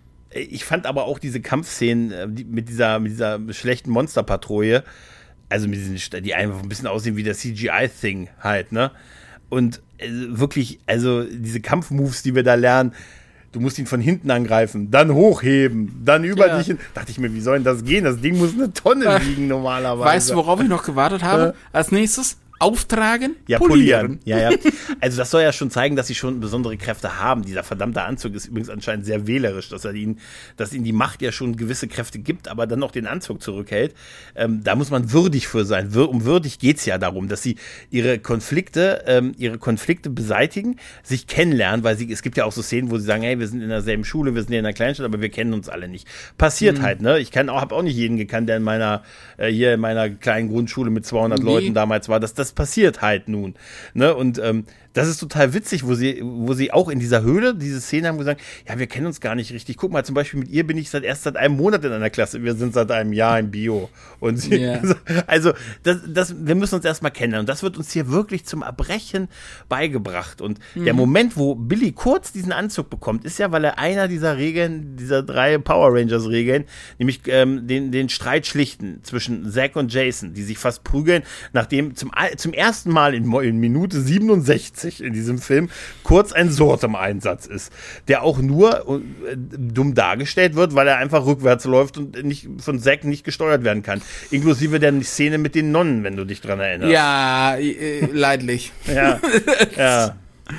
Ich fand aber auch diese Kampfszenen die, mit dieser, mit dieser schlechten Monsterpatrouille, also mit diesen, die einfach ein bisschen aussehen wie der C G I-Thing halt, ne? Und äh, wirklich, also diese Kampfmoves, die wir da lernen, du musst ihn von hinten angreifen, dann hochheben, dann über ja. dich hin. Dachte ich mir, wie soll denn das gehen? Das Ding muss eine Tonne wiegen normalerweise. Weißt du, worauf ich noch gewartet habe? Als nächstes auftragen, ja, polieren. polieren. Ja, ja. Also das soll ja schon zeigen, dass sie schon besondere Kräfte haben. Dieser verdammte Anzug ist übrigens anscheinend sehr wählerisch, dass er ihnen, dass ihnen die Macht ja schon gewisse Kräfte gibt, aber dann noch den Anzug zurückhält. Ähm, da muss man würdig für sein. Wir, um würdig geht's ja darum, dass sie ihre Konflikte, ähm, ihre Konflikte beseitigen, sich kennenlernen, weil sie, es gibt ja auch so Szenen, wo sie sagen, hey, wir sind in derselben Schule, wir sind hier in einer Kleinstadt, aber wir kennen uns alle nicht. Passiert mhm. halt, ne? Ich kann auch, habe auch nicht jeden gekannt, der in meiner, äh, hier in meiner kleinen Grundschule mit zweihundert nee. Leuten damals war. Das, das passiert halt nun, ne, und ähm, das ist total witzig, wo sie, wo sie auch in dieser Höhle diese Szene haben gesagt, ja, wir kennen uns gar nicht richtig. Guck mal, zum Beispiel mit ihr bin ich seit erst seit einem Monat in einer Klasse. Wir sind seit einem Jahr im Bio. Und sie, yeah. also, das, das, wir müssen uns erstmal kennen. Und das wird uns hier wirklich zum Erbrechen beigebracht. Und mhm. der Moment, wo Billy kurz diesen Anzug bekommt, ist ja, weil er einer dieser Regeln, dieser drei Power Rangers Regeln, nämlich ähm, den, den Streit schlichten zwischen Zack und Jason, die sich fast prügeln, nachdem zum, zum ersten Mal in, in Minute siebenundsechzig in diesem Film kurz ein Sort im Einsatz ist, der auch nur äh, dumm dargestellt wird, weil er einfach rückwärts läuft und nicht von Zack nicht gesteuert werden kann. Inklusive der Szene mit den Nonnen, wenn du dich dran erinnerst. Ja, äh, leidlich. ja, ja.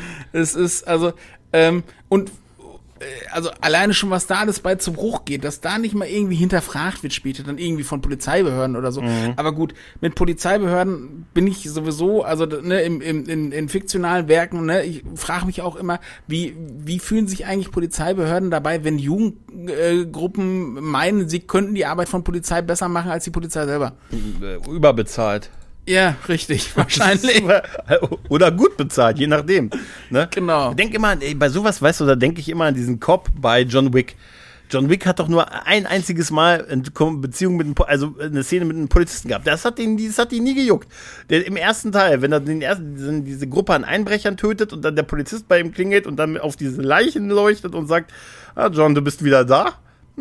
Es ist, also, ähm, und also alleine schon, was da alles bei zu Bruch geht, dass da nicht mal irgendwie hinterfragt wird später, dann irgendwie von Polizeibehörden oder so. Mhm. Aber gut, mit Polizeibehörden bin ich sowieso, also ne, im, im, in, in fiktionalen Werken, ne, ich frage mich auch immer, wie, wie fühlen sich eigentlich Polizeibehörden dabei, wenn Jugendgruppen äh, meinen, sie könnten die Arbeit von Polizei besser machen als die Polizei selber? Überbezahlt. Ja, richtig, wahrscheinlich. Oder gut bezahlt, je nachdem. Ne? Genau. Denk immer, ey, bei sowas, weißt du, da denke ich immer an diesen Cop bei John Wick. John Wick hat doch nur ein einziges Mal eine Beziehung mit einem, also eine Szene mit einem Polizisten gehabt. Das hat ihn, das hat ihn nie gejuckt. Der, im ersten Teil, wenn er den ersten, diese Gruppe an Einbrechern tötet und dann der Polizist bei ihm klingelt und dann auf diese Leichen leuchtet und sagt, ah, John, du bist wieder da?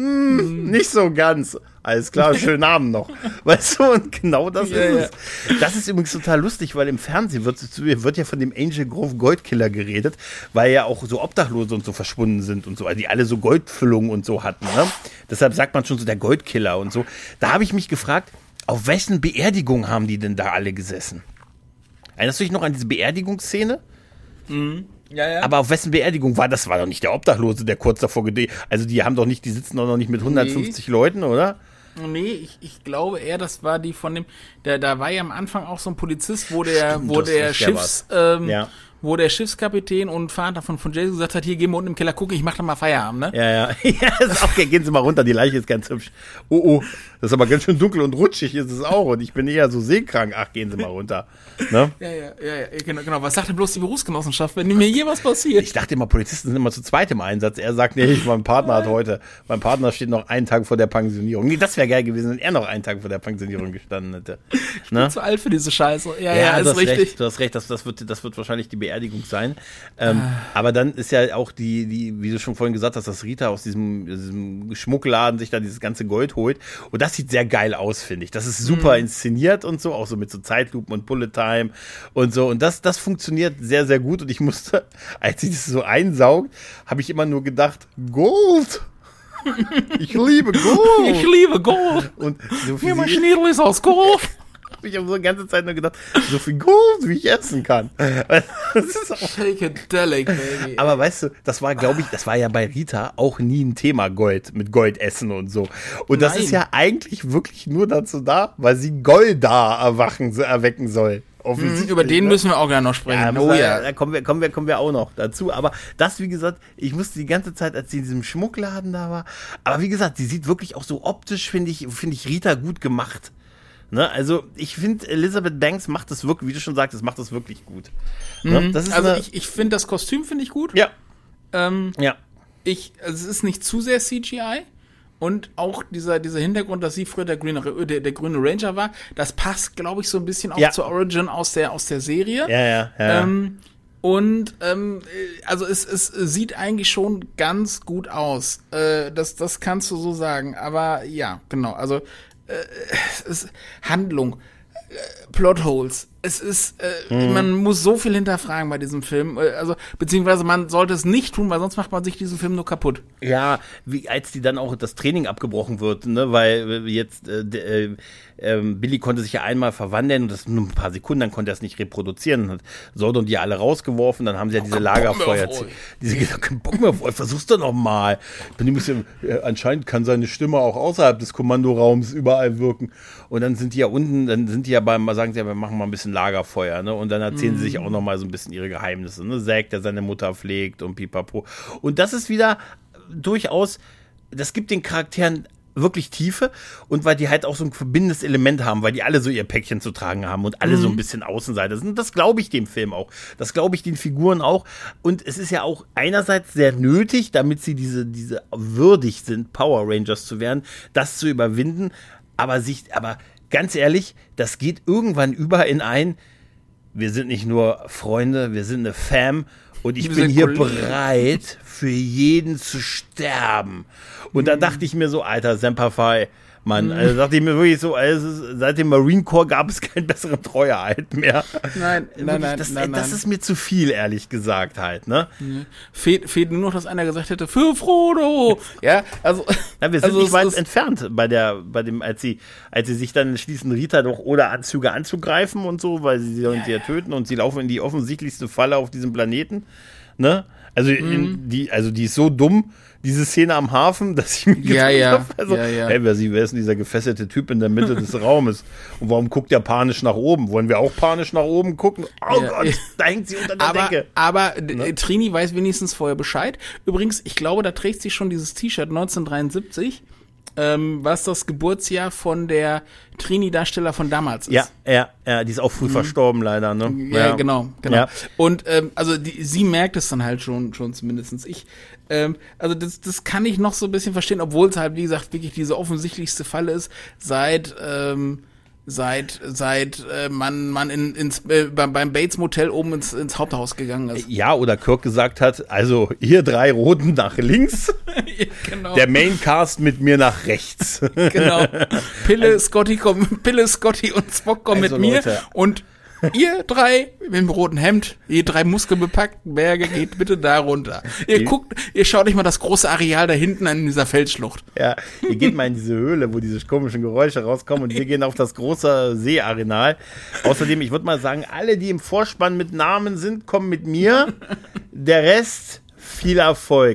Hm, nicht so ganz. Alles klar, schönen Abend noch. Weißt du, und genau das ja, ist es. Ja. Das ist übrigens total lustig, weil im Fernsehen wird, wird ja von dem Angel Grove Goldkiller geredet, weil ja auch so Obdachlose und so verschwunden sind und so, weil die alle so Goldfüllungen und so hatten. Ne? Deshalb sagt man schon so der Goldkiller und so. Da habe ich mich gefragt, auf wessen Beerdigung haben die denn da alle gesessen? Erinnerst du dich noch an diese Beerdigungsszene? Mhm. Ja, ja. Aber auf wessen Beerdigung war das? War doch nicht der Obdachlose, der kurz davor gede... Also die haben doch nicht, die sitzen doch noch nicht mit hundertfünfzig nee. Leuten, oder? Nee, ich, ich glaube eher, das war die von dem, der, da war ja am Anfang auch so ein Polizist, wo der, Stimmt, wo der Schiffs, ähm, ja. wo der Schiffskapitän und Vater von, von Jason gesagt hat, hier, gehen wir unten im Keller gucken, ich mach dann mal Feierabend, ne? Ja, ja. Ja, ist auch okay. Gehen Sie mal runter, die Leiche ist ganz hübsch. Oh, oh, das ist aber ganz schön dunkel und rutschig ist es auch und ich bin eher so seekrank. Ach, gehen Sie mal runter. Ne? Ja, ja, ja, ja, genau, genau. Was sagt denn bloß die Berufsgenossenschaft, wenn mir hier was passiert? Ich dachte immer, Polizisten sind immer zu zweit im Einsatz. Er sagt, nee, mein Partner hat heute, mein Partner steht noch einen Tag vor der Pensionierung. Nee, das wäre geil gewesen, wenn er noch einen Tag vor der Pensionierung gestanden hätte. Ich bin ne? zu alt für diese Scheiße. Ja, ja, ja, ist ist richtig. Recht, du hast recht, das, das, wird, das wird wahrscheinlich die Beerdigung sein. Ähm, ah. Aber dann ist ja auch die, die, wie du schon vorhin gesagt hast, dass Rita aus diesem, diesem Schmuckladen sich da dieses ganze Gold holt. Und das sieht sehr geil aus, finde ich. Das ist super mhm. inszeniert und so, auch so mit so Zeitlupen und Bullet Time und so. Und das, das funktioniert sehr, sehr gut. Und ich musste, als sie das so einsaugt, habe ich immer nur gedacht, Gold! Ich liebe Gold! Ich liebe Gold! Und so viel mein Schnitzel ist aus Gold! Ich habe so die ganze Zeit nur gedacht, so viel Gold, wie ich essen kann. Das ist auch Shakedelic, baby. Aber weißt du, das war, glaube ich, das war ja bei Rita auch nie ein Thema Gold, mit Gold essen und so. Und das Nein. ist ja eigentlich wirklich nur dazu da, weil sie Golda erwachen, erwecken soll. Mhm, über den müssen wir auch gerne noch sprechen. Ja, oh, ja. Da kommen wir, kommen, wir, kommen wir auch noch dazu. Aber das, wie gesagt, ich musste die ganze Zeit, als sie in diesem Schmuckladen da war, aber wie gesagt, sie sieht wirklich auch so optisch, finde ich, finde ich Rita gut gemacht. Ne, also ich finde, Elizabeth Banks macht das wirklich, wie du schon sagtest, macht das wirklich gut. Ne? Mhm. Das ist also eine, ich, ich finde das Kostüm finde ich gut. Ja. Ähm, ja. Ich, also es ist nicht zu sehr C G I und auch dieser, dieser Hintergrund, dass sie früher der grüne, der, der grüne Ranger war, das passt, glaube ich, so ein bisschen auch ja. zur Origin aus der, aus der Serie. Ja, ja, ja. Ähm, und ähm, also es, es sieht eigentlich schon ganz gut aus. Äh, das, das kannst du so sagen. Aber ja, genau. Also es ist Handlung, Plotholes. Es ist, äh, mhm. man muss so viel hinterfragen bei diesem Film. Also, beziehungsweise man sollte es nicht tun, weil sonst macht man sich diesen Film nur kaputt. Ja, wie als die dann auch das Training abgebrochen wird, ne, weil jetzt äh, äh, äh, Billy konnte sich ja einmal verwandeln und das nur ein paar Sekunden, dann konnte er es nicht reproduzieren. Dann hat Sordon die alle rausgeworfen, dann haben sie ja diese Lagerfeuer. Diese gesagt, kein Bock mehr auf euch, versuch's doch noch mal. Bin ein bisschen, äh, anscheinend kann seine Stimme auch außerhalb des Kommandoraums überall wirken. Und dann sind die ja unten, dann sind die ja beim, sagen sie ja, wir machen mal ein bisschen Lagerfeuer, ne? Und dann erzählen mm. sie sich auch noch mal so ein bisschen ihre Geheimnisse, ne? Zack, der seine Mutter pflegt und pipapo. Und das ist wieder durchaus, das gibt den Charakteren wirklich Tiefe und weil die halt auch so ein verbindendes Element haben, weil die alle so ihr Päckchen zu tragen haben und alle mm. so ein bisschen Außenseiter sind. Das glaube ich dem Film auch. Das glaube ich den Figuren auch. Und es ist ja auch einerseits sehr nötig, damit sie diese, diese würdig sind, Power Rangers zu werden, das zu überwinden. Aber sich, aber ganz ehrlich, das geht irgendwann über in ein, wir sind nicht nur Freunde, wir sind eine Fam und ich bin hier Kollegen. bereit, für jeden zu sterben. Und mhm. da dachte ich mir so, alter Semper Fi, Mann, mhm. also dachte ich mir wirklich so, also seit dem Marine Corps gab es keinen besseren Treueeid mehr. Nein, wirklich, nein, nein, das, nein, das nein. ist mir zu viel, ehrlich gesagt halt, ne? Mhm. Fehlt, fehlt nur noch, dass einer gesagt hätte, für Frodo! Ja, also. Ja, wir sind also nicht weit entfernt bei der, bei dem, als sie, als sie sich dann entschließen, Rita doch ohne Anzüge anzugreifen und so, weil sie sie ja, ja töten und sie laufen in die offensichtlichste Falle auf diesem Planeten, ne? Also, mhm. in die, also die ist so dumm, diese Szene am Hafen, dass ich mir ja, gedacht ja. habe, also, ja, ja. hey, wer, sie, wer ist denn dieser gefesselte Typ in der Mitte des Raumes? Und warum guckt der panisch nach oben? Wollen wir auch panisch nach oben gucken? Oh ja, Gott, ja. da hängt sie unter der aber, Decke. Aber ne? Trini weiß wenigstens vorher Bescheid. Übrigens, ich glaube, da trägt sie schon dieses T-Shirt neunzehnhundertdreiundsiebzig, ähm, was das Geburtsjahr von der Trini-Darsteller von damals ist. Ja, ja, ja, die ist auch früh mhm. verstorben leider, ne? Ja, ja. genau, genau. Ja. Und ähm, also die, sie merkt es dann halt schon, schon zumindestens. Ich, ähm, also das, das kann ich noch so ein bisschen verstehen, obwohl es halt, wie gesagt, wirklich diese offensichtlichste Falle ist, seit ähm, seit seit äh, man man in, ins äh, beim, beim Bates Motel oben ins, ins Haupthaus gegangen ist. Ja, oder Kirk gesagt hat, also ihr drei Roten nach links, genau. Der Maincast mit mir nach rechts. Genau. Pille, also, Scotty, komm, Pille, Scotty und Spock kommen also mit mir Leute. Und ihr drei mit dem roten Hemd, ihr drei muskelbepackten Berge, geht bitte da runter. Ihr okay. guckt, ihr schaut euch mal das große Areal da hinten an dieser Felsschlucht. Ja, ihr geht mal in diese Höhle, wo diese komischen Geräusche rauskommen und wir gehen auf das große Seearenal. Außerdem, ich würde mal sagen, alle, die im Vorspann mit Namen sind, kommen mit mir. Der Rest, viel Erfolg.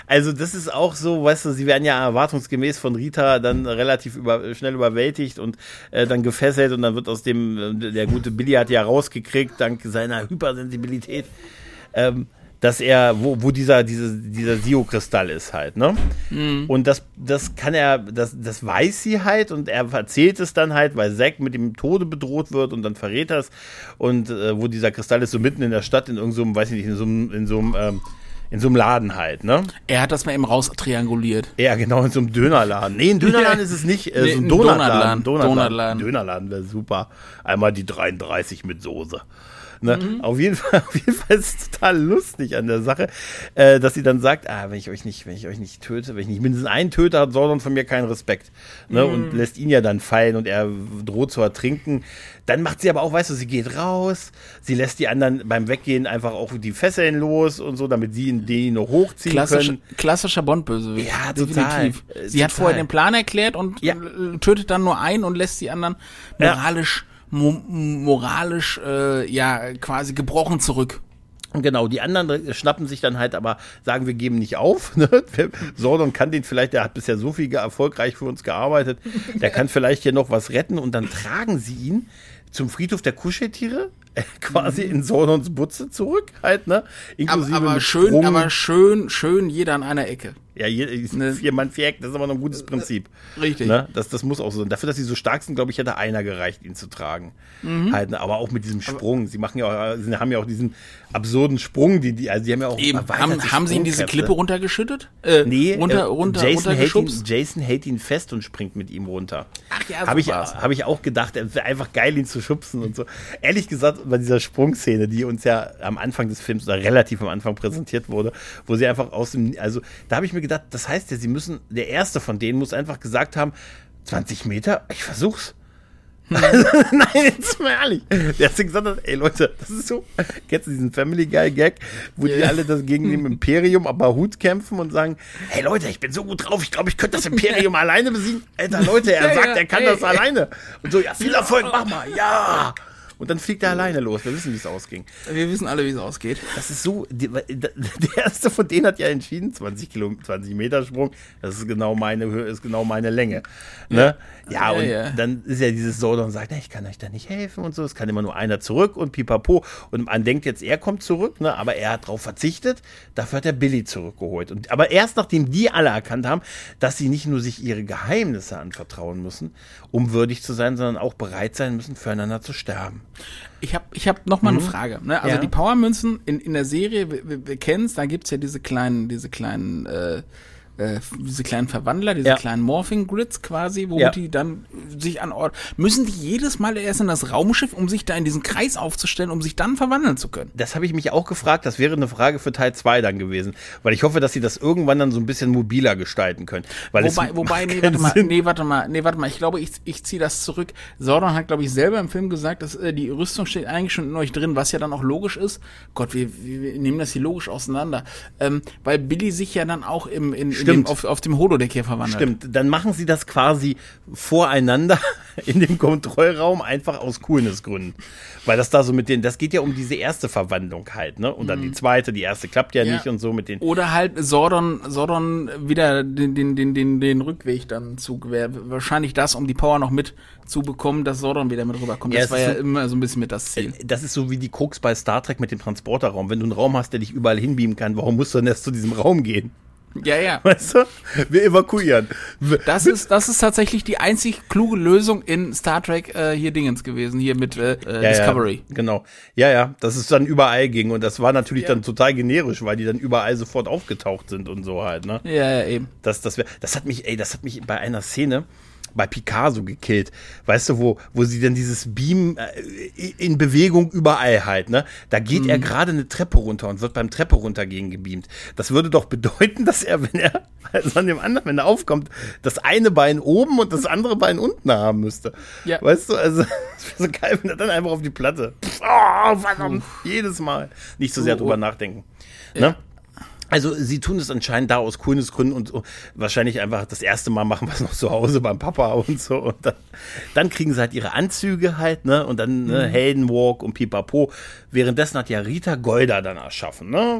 Also das ist auch so, weißt du, sie werden ja erwartungsgemäß von Rita dann relativ über, schnell überwältigt und äh, dann gefesselt und dann wird aus dem, äh, der gute Billy hat ja rausgekriegt, dank seiner Hypersensibilität, ähm, dass er, wo, wo dieser, diese, dieser Sio-Kristall ist halt, ne? Mhm. Und das, das kann er, das, das weiß sie halt und er erzählt es dann halt, weil Zack mit dem Tode bedroht wird und dann verrät er es und äh, wo dieser Kristall ist, so mitten in der Stadt, in irgendeinem, so weiß ich nicht, in so einem, in so einem, ähm, in so einem Laden halt, ne? Er hat das mal eben raus trianguliert. Ja, genau, in so einem Dönerladen. Nee, ein Dönerladen ist es nicht, äh, nee, so ein Donutladen. Donutladen. Donutladen. Dönerladen wäre super. Einmal die dreiunddreißig mit Soße. Ne? Mhm. Auf jeden Fall, auf jeden Fall ist es total lustig an der Sache, äh, dass sie dann sagt, ah, wenn ich euch nicht, wenn ich euch nicht töte, wenn ich nicht mindestens einen töte, hat Zordon von mir keinen Respekt. Ne? Mhm. Und lässt ihn ja dann fallen und er droht zu ertrinken. Dann macht sie aber auch, weißt du, sie geht raus, sie lässt die anderen beim Weggehen einfach auch die Fesseln los und so, damit sie die noch hochziehen Klassisch, können. Klassischer Bond-Bösewicht. Ja, total. Definitiv. Sie total. hat vorher den Plan erklärt und ja. tötet dann nur einen und lässt die anderen moralisch ja. Mo- moralisch, äh, ja, quasi gebrochen zurück. Genau, die anderen schnappen sich dann halt, aber sagen, wir geben nicht auf. Ne? Zordon kann den vielleicht, der hat bisher so viel erfolgreich für uns gearbeitet, der kann vielleicht hier noch was retten und dann tragen sie ihn zum Friedhof der Kuscheltiere, äh, quasi mhm. in Zordons Butze zurück, halt, ne? Inklusive aber, aber schön, aber schön, schön jeder an einer Ecke. Ja, hier ist ne? vier Mann, vier Eck, das ist aber noch ein gutes Prinzip. Richtig. Ne? Das, das muss auch so sein. Dafür, dass sie so stark sind, glaube ich, hätte einer gereicht, ihn zu tragen. Mhm. Halt, ne? Aber auch mit diesem Sprung. Sie machen ja auch, sie haben ja auch diesen absurden Sprung, die, die, also die haben ja auch eben, haben, haben sie ihn diese Klippe runtergeschüttet? Äh, nee, runter, äh, runter, Jason, hält ihn, runter Jason hält ihn fest und springt mit ihm runter. Ach ja, so Habe ich, hab ich auch gedacht, es wäre einfach geil, ihn zu schubsen und so. Ehrlich gesagt, bei dieser Sprungszene, die uns ja am Anfang des Films oder relativ am Anfang präsentiert wurde, wo sie einfach aus dem, also da habe ich mir gedacht, das heißt ja, sie müssen, der erste von denen muss einfach gesagt haben, zwanzig Meter, ich versuch's. Also, nein, jetzt mal ehrlich. Der hat gesagt, ey Leute, das ist so, kennst du diesen Family Guy Gag, wo die alle das gegen den Imperium aber Hut kämpfen und sagen, hey Leute, ich bin so gut drauf, ich glaube, ich könnte das Imperium alleine besiegen. Alter Leute, er ja, sagt, ja, er kann ey, das ey. alleine. Und so, ja, viel Erfolg, mach mal, ja. Und dann fliegt er alleine los. Wir wissen, wie es ausging. Wir wissen alle, wie es ausgeht. Das ist so, die, der erste von denen hat ja entschieden, zwanzig Kilometer, zwanzig Meter Sprung, das ist genau meine Höhe, ist genau meine Länge. Ne? Ja, ja, und ja. dann ist ja dieses Zordon und sagt, ich kann euch da nicht helfen und so, es kann immer nur einer zurück und pipapo. Und man denkt jetzt, er kommt zurück, ne? Aber er hat darauf verzichtet, dafür hat er Billy zurückgeholt. Und, aber erst nachdem die alle erkannt haben, dass sie nicht nur sich ihre Geheimnisse anvertrauen müssen, um würdig zu sein, sondern auch bereit sein müssen, füreinander zu sterben. Ich habe ich hab noch mal mhm. eine Frage. Ne? Also ja. die Powermünzen in, in der Serie, wir, wir, wir kennen es, da gibt's ja diese kleinen, diese kleinen, äh, äh, diese kleinen Verwandler, diese ja. kleinen Morphing Grids quasi, womit ja. die dann sich an Ort. Müssen die jedes Mal erst in das Raumschiff, um sich da in diesen Kreis aufzustellen, um sich dann verwandeln zu können? Das habe ich mich auch gefragt. Das wäre eine Frage für Teil zwei dann gewesen. Weil ich hoffe, dass sie das irgendwann dann so ein bisschen mobiler gestalten können. Weil wobei, es wobei nee, warte mal, nee, warte mal, nee, warte mal. Ich glaube, ich, ich ziehe das zurück. Zordon hat, glaube ich, selber im Film gesagt, dass äh, die Rüstung steht eigentlich schon in euch drin, was ja dann auch logisch ist. Gott, wir, wir, wir nehmen das hier logisch auseinander. Ähm, weil Billy sich ja dann auch im, in, in dem, auf, auf dem Holodeck hier verwandelt. Stimmt, dann machen sie das quasi voreinander in dem Kontrollraum, einfach aus Coolness-Gründen. Weil das da so mit den, das geht ja um diese erste Verwandlung halt, ne? Und dann die zweite, die erste klappt ja, ja. nicht und so mit den. Oder halt Zordon, Zordon wieder den, den, den, den, den Rückweg dann zu gewähren. Wahrscheinlich das, um die Power noch mit zu bekommen, dass Zordon wieder mit rüberkommt. Ja, das war ja so, immer so ein bisschen mit das Ziel. Das ist so wie die Krux bei Star Trek mit dem Transporterraum. Wenn du einen Raum hast, der dich überall hinbeamen kann, warum musst du denn erst zu diesem Raum gehen? Ja, ja. Weißt du? Wir evakuieren. Das ist, das ist tatsächlich die einzig kluge Lösung in Star Trek äh, hier Dingens gewesen, hier mit äh, ja, Discovery. Ja, genau. Ja, ja, dass es dann überall ging und das war natürlich ja. dann total generisch, weil die dann überall sofort aufgetaucht sind und so halt, ne? Ja, ja, eben. Das, das, wär, das hat mich, ey, das hat mich bei einer Szene bei Picasso gekillt. Weißt du, wo, wo sie dann dieses Beam äh, in Bewegung überall halt, ne? Da geht mhm. er gerade eine Treppe runter und wird beim Treppe runtergehen gebeamt. Das würde doch bedeuten, dass er, wenn er, also an dem anderen, wenn er aufkommt, das eine Bein oben und das andere Bein unten haben müsste. Ja. Weißt du, also, das wäre so geil, wenn er dann einfach auf die Platte. Oh, verdammt, uh. jedes Mal. Nicht so sehr uh, drüber uh. nachdenken. Ja. Ne? Also sie tun es anscheinend da aus Coolness-Gründen und so, wahrscheinlich einfach das erste Mal machen wir es noch zu Hause beim Papa und so. Und dann, dann kriegen sie halt ihre Anzüge halt, ne? Und dann ne, mhm. Heldenwalk und Pipapo. Währenddessen hat ja Rita Golda dann erschaffen, ne?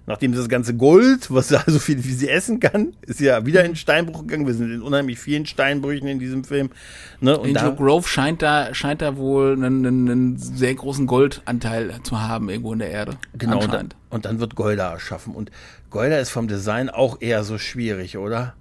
nachdem das ganze Gold, was da so viel wie sie essen kann, ist ja wieder in Steinbruch gegangen. Wir sind in unheimlich vielen Steinbrüchen in diesem Film. Ne? Und Angel da, Grove scheint da, scheint da wohl einen, einen, einen sehr großen Goldanteil zu haben irgendwo in der Erde. Genau, und dann, und dann wird Golda erschaffen. Und Golda ist vom Design auch eher so schwierig, oder?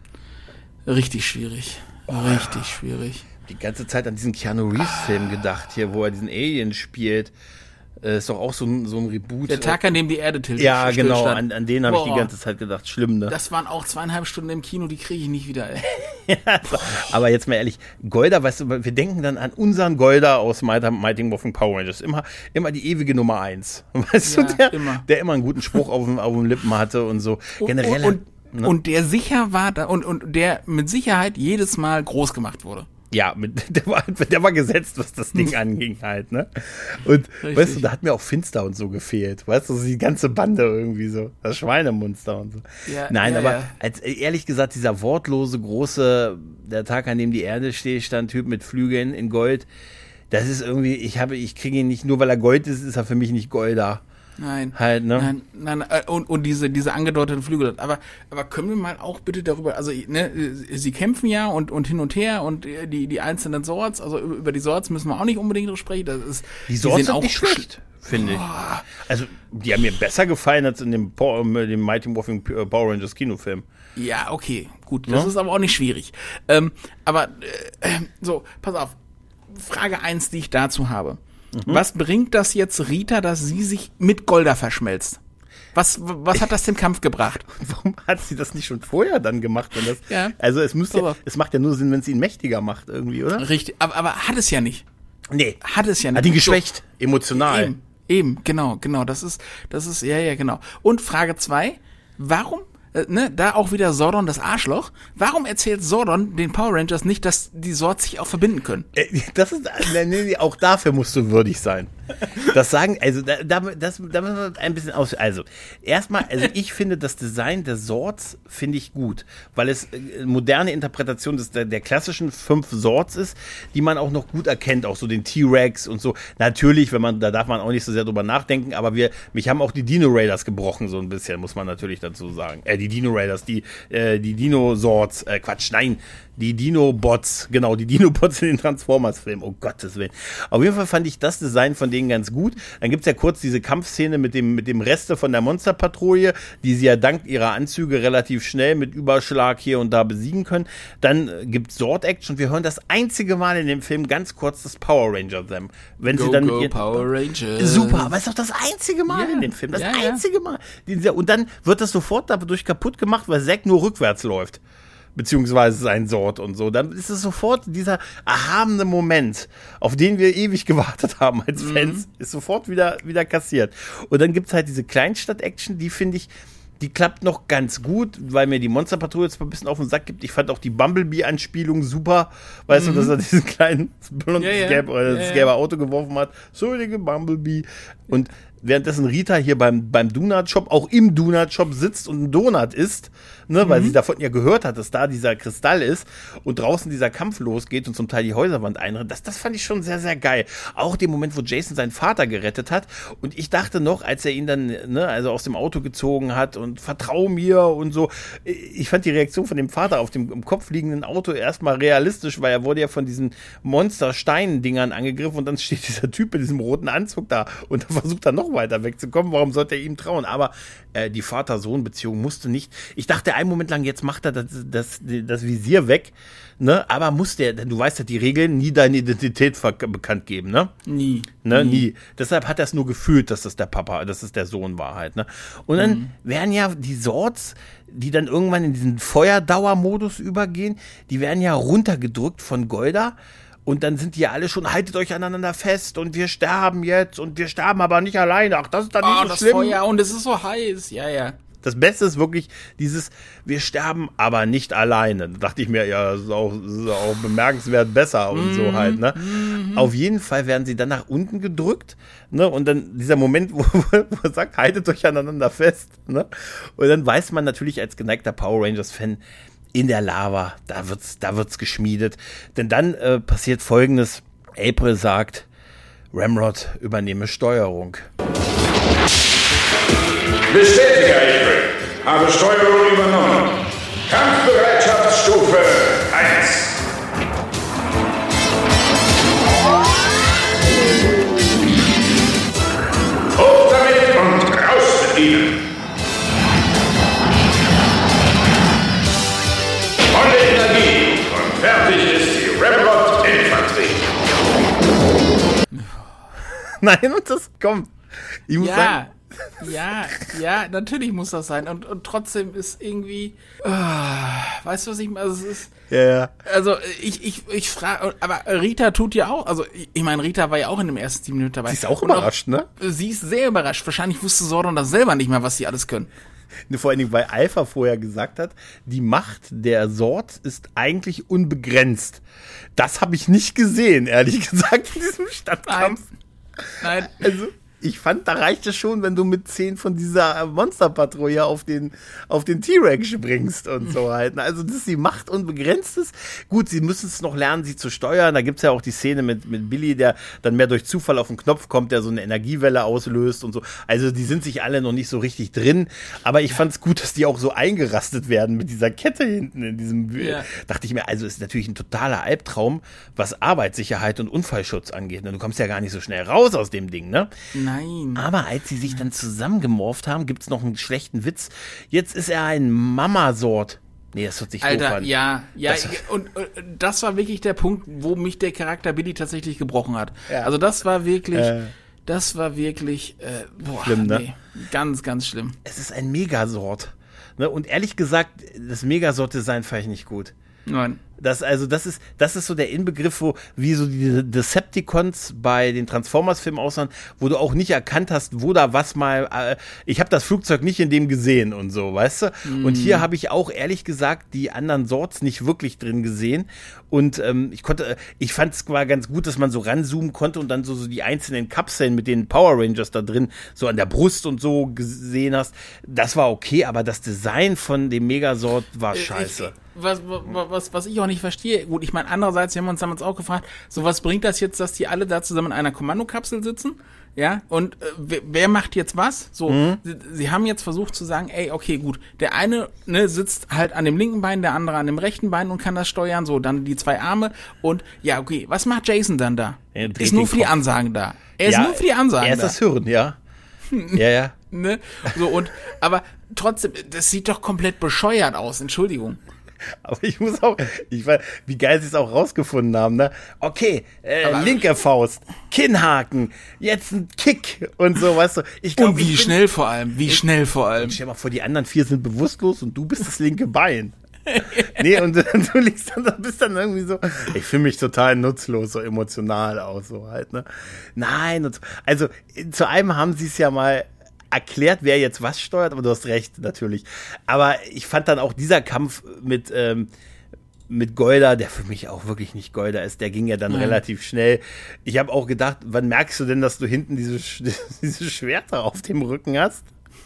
Richtig schwierig. Oh. Richtig schwierig. Die ganze Zeit an diesen Keanu Reeves-Film gedacht hier, wo er diesen Alien spielt. Äh, ist doch auch so ein, so ein Reboot. Der Tag, an dem die Erde tiltet. Ja, genau, an, an den habe ich die ganze Zeit gedacht. Schlimm, ne? Das waren auch zweieinhalb Stunden im Kino, die kriege ich nicht wieder, ey. Ja, so. Aber jetzt mal ehrlich, Golda, weißt du, wir denken dann an unseren Golda aus Mighty Morphin Power Rangers. Immer, immer die ewige Nummer eins. Weißt ja, du, der immer. der immer einen guten Spruch auf den, auf den Lippen hatte und so. Generell. Und, und, ne? und der sicher war da und, und der mit Sicherheit jedes Mal groß gemacht wurde. Ja, mit, der, war, der war gesetzt, was das Ding anging halt, ne? Und Richtig. Weißt du, da hat mir auch Finster und so gefehlt. Weißt du, die ganze Bande irgendwie so. Das Schweinemonster und so. Ja, Nein, ja, aber ja. Als, ehrlich gesagt, dieser wortlose, große, der Tag, an dem die Erde steht, stand Typ mit Flügeln in Gold. Das ist irgendwie, ich habe, ich kriege ihn nicht, nur weil er Gold ist, ist er für mich nicht Golda. Nein, halt, ne? nein, nein, und, und diese, diese angedeuteten Flügel. Aber, aber können wir mal auch bitte darüber, also, ne, sie kämpfen ja und, und hin und her und die, die einzelnen Sorts, also über die Sorts müssen wir auch nicht unbedingt sprechen. Das ist, die Sorts die sind auch nicht schlecht, finde ich. Also, die haben mir besser gefallen als in dem, dem Mighty Morphin Power Rangers Kinofilm. Ja, okay, gut, das ja? ist aber auch nicht schwierig. Ähm, aber, äh, so, pass auf. Frage eins, die ich dazu habe. Mhm. Was bringt das jetzt Rita, dass sie sich mit Golda verschmelzt? Was, was hat das dem Kampf gebracht? Warum hat sie das nicht schon vorher dann gemacht? Wenn das, ja. Also es müsste, ja, es macht ja nur Sinn, wenn sie ihn mächtiger macht irgendwie, oder? Richtig, aber, aber hat es ja nicht. Nee. Hat es ja nicht. Hat ihn geschwächt, so, emotional. Eben, eben, genau, genau, das ist, das ist, ja, ja, genau. Und Frage zwei, warum, äh, ne, da auch wieder Zordon das Arschloch, warum erzählt Zordon den Power Rangers nicht, dass die Sorts sich auch verbinden können? Äh, das ist, nee, nee, auch dafür musst du würdig sein. Das sagen, also da, da, das, da müssen wir ein bisschen aus. Also, erstmal, also ich finde das Design der Sorts finde ich gut, weil es eine moderne Interpretation des, der, der klassischen fünf Sorts ist, die man auch noch gut erkennt, auch so den T-Rex und so. Natürlich, wenn man, da darf man auch nicht so sehr drüber nachdenken, aber wir, mich haben auch die Dino Raiders gebrochen, so ein bisschen, muss man natürlich dazu sagen. Äh, die Dino Raiders, die, äh, die Dino Sorts, äh, Quatsch, nein, die Dino-Bots, genau, die Dino-Bots in den Transformers-Filmen, oh Gottes Willen. Auf jeden Fall fand ich das Design von denen ganz gut. Dann gibt's ja kurz diese Kampfszene mit dem, mit dem Reste von der Monsterpatrouille, die sie ja dank ihrer Anzüge relativ schnell mit Überschlag hier und da besiegen können. Dann äh, gibt's Sword-Action. Wir hören das einzige Mal in dem Film ganz kurz das Power Ranger-Them. Wenn go, sie dann go, mit ihren, Power Rangers. Super, aber es ist doch das einzige Mal ja, in dem Film. Das ja, einzige Mal. Und dann wird das sofort dadurch kaputt gemacht, weil Zack nur rückwärts läuft. Beziehungsweise sein Sort und so. Dann ist es sofort dieser erhabene Moment, auf den wir ewig gewartet haben als Fans, mhm. ist sofort wieder, wieder kassiert. Und dann gibt's halt diese Kleinstadt-Action, die finde ich, die klappt noch ganz gut, weil mir die Monsterpatrouille jetzt mal ein bisschen auf den Sack gibt. Ich fand auch die Bumblebee-Anspielung super. Weißt mhm. du, dass er diesen kleinen blondes ja, ja. Gelb, oder das ja, gelbe ja. Auto geworfen hat. So, der Bumblebee. Und währenddessen Rita hier beim, beim Donut-Shop, auch im Donut-Shop sitzt und einen Donut isst, ne, mhm. weil sie davon ja gehört hat, dass da dieser Kristall ist und draußen dieser Kampf losgeht und zum Teil die Häuserwand einrennt. Das, das fand ich schon sehr, sehr geil. Auch den Moment, wo Jason seinen Vater gerettet hat. Und ich dachte noch, als er ihn dann, ne, also aus dem Auto gezogen hat und vertrau mir und so. Ich fand die Reaktion von dem Vater auf dem im Kopf liegenden Auto erstmal realistisch, weil er wurde ja von diesen Monster-Stein-Dingern angegriffen und dann steht dieser Typ mit diesem roten Anzug da und da versucht er noch weiter wegzukommen. Warum sollte er ihm trauen? Aber äh, die Vater-Sohn-Beziehung musste nicht. Ich dachte einen Moment lang, jetzt macht er das, das, das Visier weg, ne? Aber musste er, denn du weißt ja die Regeln, nie deine Identität bekannt geben, ne? Nie. Ne? Nie. Nie. Deshalb hat er es nur gefühlt, dass das der Papa, dass es der Sohn war halt, ne? Und dann mhm. werden ja die Sorts, die dann irgendwann in diesen Feuerdauermodus übergehen, die werden ja runtergedrückt von Golda. Und dann sind die ja alle schon, haltet euch aneinander fest und wir sterben jetzt und wir sterben aber nicht alleine. Ach, das ist dann oh, nicht so das schlimm. Feuer und es ist so heiß, ja, ja. Das Beste ist wirklich dieses, wir sterben aber nicht alleine. Da dachte ich mir, ja, das ist auch, das ist auch bemerkenswert besser und mm, so halt, ne? Mm. Auf jeden Fall werden sie dann nach unten gedrückt, ne? Und dann dieser Moment, wo, wo er sagt, haltet euch aneinander fest, ne? Und dann weiß man natürlich als geneigter Power Rangers-Fan, in der Lava, da wird's, da wird's geschmiedet. Denn dann äh, passiert Folgendes. April sagt, Ramrod übernehme Steuerung. Bestätige, April. Habe Steuerung übernommen. Kampfbereitschaftsstufe eins. Hoch damit und raus mit ihnen. Volle Energie und fertig ist die Ramrod-Infanterie. Nein, und das kommt. Ich muss ja, sagen, ja, ja, natürlich muss das sein. Und, und trotzdem ist irgendwie, oh, weißt du, was ich meine? Also, es ist, ja, ja. also ich, ich, ich frage, aber Rita tut ja auch, also ich, ich meine, Rita war ja auch in dem ersten Team Minuten dabei. Sie ist auch und überrascht, ne? Sie ist sehr überrascht. Wahrscheinlich wusste Sordon das selber nicht mehr, was sie alles können. Vor allen Dingen, weil Alpha vorher gesagt hat, die Macht der Sord ist eigentlich unbegrenzt. Das habe ich nicht gesehen, ehrlich gesagt, in diesem Stadtkampf. Nein. Also, ich fand, da reicht es schon, wenn du mit zehn von dieser Monsterpatrouille auf den, auf den T-Rex springst und so halt. Also, dass die Macht unbegrenzt ist. Gut, sie müssen es noch lernen, sie zu steuern. Da gibt's ja auch die Szene mit, mit Billy, der dann mehr durch Zufall auf den Knopf kommt, der so eine Energiewelle auslöst und so. Also, die sind sich alle noch nicht so richtig drin. Aber ich fand's gut, dass die auch so eingerastet werden mit dieser Kette hinten in diesem, ja. Dachte ich mir, also, ist natürlich ein totaler Albtraum, was Arbeitssicherheit und Unfallschutz angeht. Du kommst ja gar nicht so schnell raus aus dem Ding, ne? Nein. Aber als sie sich dann zusammengemorpht haben, gibt's noch einen schlechten Witz. Jetzt ist er ein Mama-Sort. Nee, das hört sich Alter, doof an. ja, ja, das und, und das war wirklich der Punkt, wo mich der Charakter Billy tatsächlich gebrochen hat. Ja. Also das war wirklich, äh, das war wirklich, äh, boah, schlimm, ne? Nee, ganz, ganz schlimm. Es ist ein Megasort. Ne? Und ehrlich gesagt, das Megasort-Design fand ich nicht gut. Nein. Das, also, das ist, das ist so der Inbegriff, wo, wie so die Decepticons bei den Transformers-Filmen aussahen, wo du auch nicht erkannt hast, wo da was mal, äh, ich habe das Flugzeug nicht in dem gesehen und so, weißt du? Mm. Und hier habe ich auch, ehrlich gesagt, die anderen Sorts nicht wirklich drin gesehen. Und ähm, ich konnte, ich fand es zwar ganz gut, dass man so ranzoomen konnte und dann so, so die einzelnen Kapseln mit den Power Rangers da drin, so an der Brust und so gesehen hast. Das war okay, aber das Design von dem Megasort war scheiße. Ich, was, was, was ich auch nicht verstehe, gut, ich meine, andererseits, wir haben uns damals auch gefragt, so was bringt das jetzt, dass die alle da zusammen in einer Kommandokapsel sitzen? Ja, und äh, wer, wer macht jetzt was? So, mhm. sie, sie haben jetzt versucht zu sagen, ey, okay, gut, der eine ne, sitzt halt an dem linken Bein, der andere an dem rechten Bein und kann das steuern, so, dann die zwei Arme und ja, okay, was macht Jason dann da? Ist nur für die Ansagen da. Er ist ja, nur für die Ansagen da. Er ist das Hirn, ja. ja, ja. Ne? So, und, aber trotzdem, das sieht doch komplett bescheuert aus, Entschuldigung. Aber ich muss auch, ich weiß, wie geil sie es auch rausgefunden haben, ne? Okay, äh, linke Faust, Kinnhaken, jetzt ein Kick und so, weißt du. Ich glaub, und wie ich schnell bin, vor allem, wie schnell vor allem. Stell dir mal vor, die anderen vier sind bewusstlos und du bist das linke Bein. Nee, und du liegst dann, bist dann irgendwie so, ich fühle mich total nutzlos, so emotional aus, so halt, ne? Nein, und so. Also, zu einem haben sie es ja mal erklärt, wer jetzt was steuert, aber du hast recht, natürlich. Aber ich fand dann auch dieser Kampf mit, ähm, mit Golda, der für mich auch wirklich nicht Golda ist, der ging ja dann Nein. relativ schnell. Ich habe auch gedacht, wann merkst du denn, dass du hinten diese, diese Schwerter auf dem Rücken hast?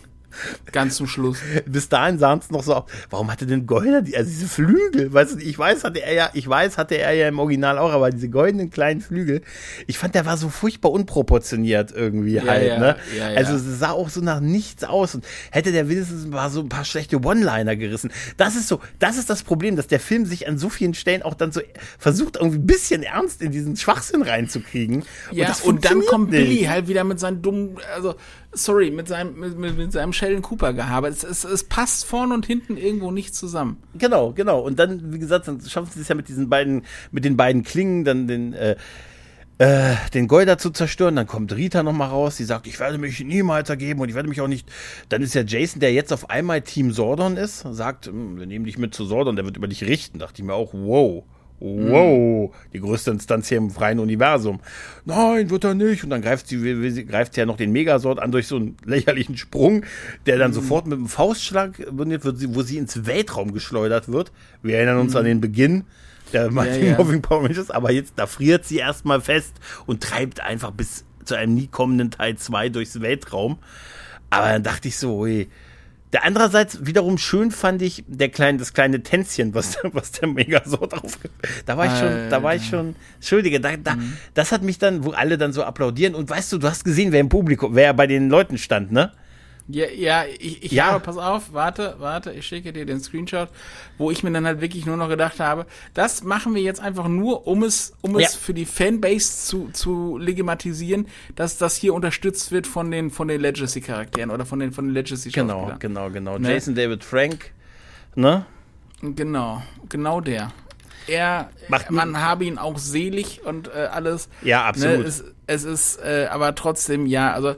Ganz zum Schluss. Bis dahin sahen es noch so aus. Warum hatte denn Golda die, also diese Flügel? Weißt du, ich weiß, hatte er ja, ich weiß, hatte er ja im Original auch, aber diese goldenen kleinen Flügel, ich fand, der war so furchtbar unproportioniert irgendwie ja, halt, ja, ne? Ja, ja. Also es sah auch so nach nichts aus und hätte der wenigstens mal so ein paar schlechte One-Liner gerissen. Das ist so, das ist das Problem, dass der Film sich an so vielen Stellen auch dann so versucht, irgendwie ein bisschen ernst in diesen Schwachsinn reinzukriegen. Ja, und, das und dann kommt nicht. Billy halt wieder mit seinen dummen, also sorry, mit seinem, mit, mit seinem Sheldon Cooper-Gehabe. Es, es, es passt vorne und hinten irgendwo nicht zusammen. Genau, genau. Und dann, wie gesagt, dann schaffen sie es ja mit diesen beiden, mit den beiden Klingen, dann den, äh, äh, den Golda zu zerstören. Dann kommt Rita nochmal raus, die sagt, ich werde mich niemals ergeben und ich werde mich auch nicht. Dann ist ja Jason, der jetzt auf einmal Team Sordon ist, sagt, wir nehmen dich mit zu Sordon, der wird über dich richten. Dachte ich mir auch, wow. Wow, die größte Instanz hier im freien Universum. Nein, wird er nicht. Und dann greift sie, greift sie ja noch den Megasort an durch so einen lächerlichen Sprung, der dann mm. sofort mit einem Faustschlag wird, wo sie ins Weltraum geschleudert wird. Wir erinnern uns mm. an den Beginn der Mighty ja, Morphin Power Rangers, aber jetzt, da friert sie erstmal fest und treibt einfach bis zu einem nie kommenden Teil zwei durchs Weltraum. Aber dann dachte ich so, ui. Der andererseits wiederum schön fand ich der kleine, das kleine Tänzchen, was, was der Megasort aufgibt. Da war ich schon, Alter. da war ich schon, Entschuldige, da, da, mhm. das hat mich dann, wo alle dann so applaudieren und weißt du, du hast gesehen, wer im Publikum, wer bei den Leuten stand, ne? Ja, ja, ich, ich Ja. habe, pass auf, warte, warte, ich schicke dir den Screenshot, wo ich mir dann halt wirklich nur noch gedacht habe, das machen wir jetzt einfach nur, um es, um es Ja. für die Fanbase zu, zu legitimisieren, dass das hier unterstützt wird von den, von den Legacy-Charakteren oder von den, von den Legacy-Schauspielern. Genau, genau, genau. Ne? Jason David Frank, ne? Genau, genau der. Er, Macht- man habe ihn auch selig und äh, alles. Ja, absolut. Ne, es, es ist, äh, aber trotzdem, ja, also,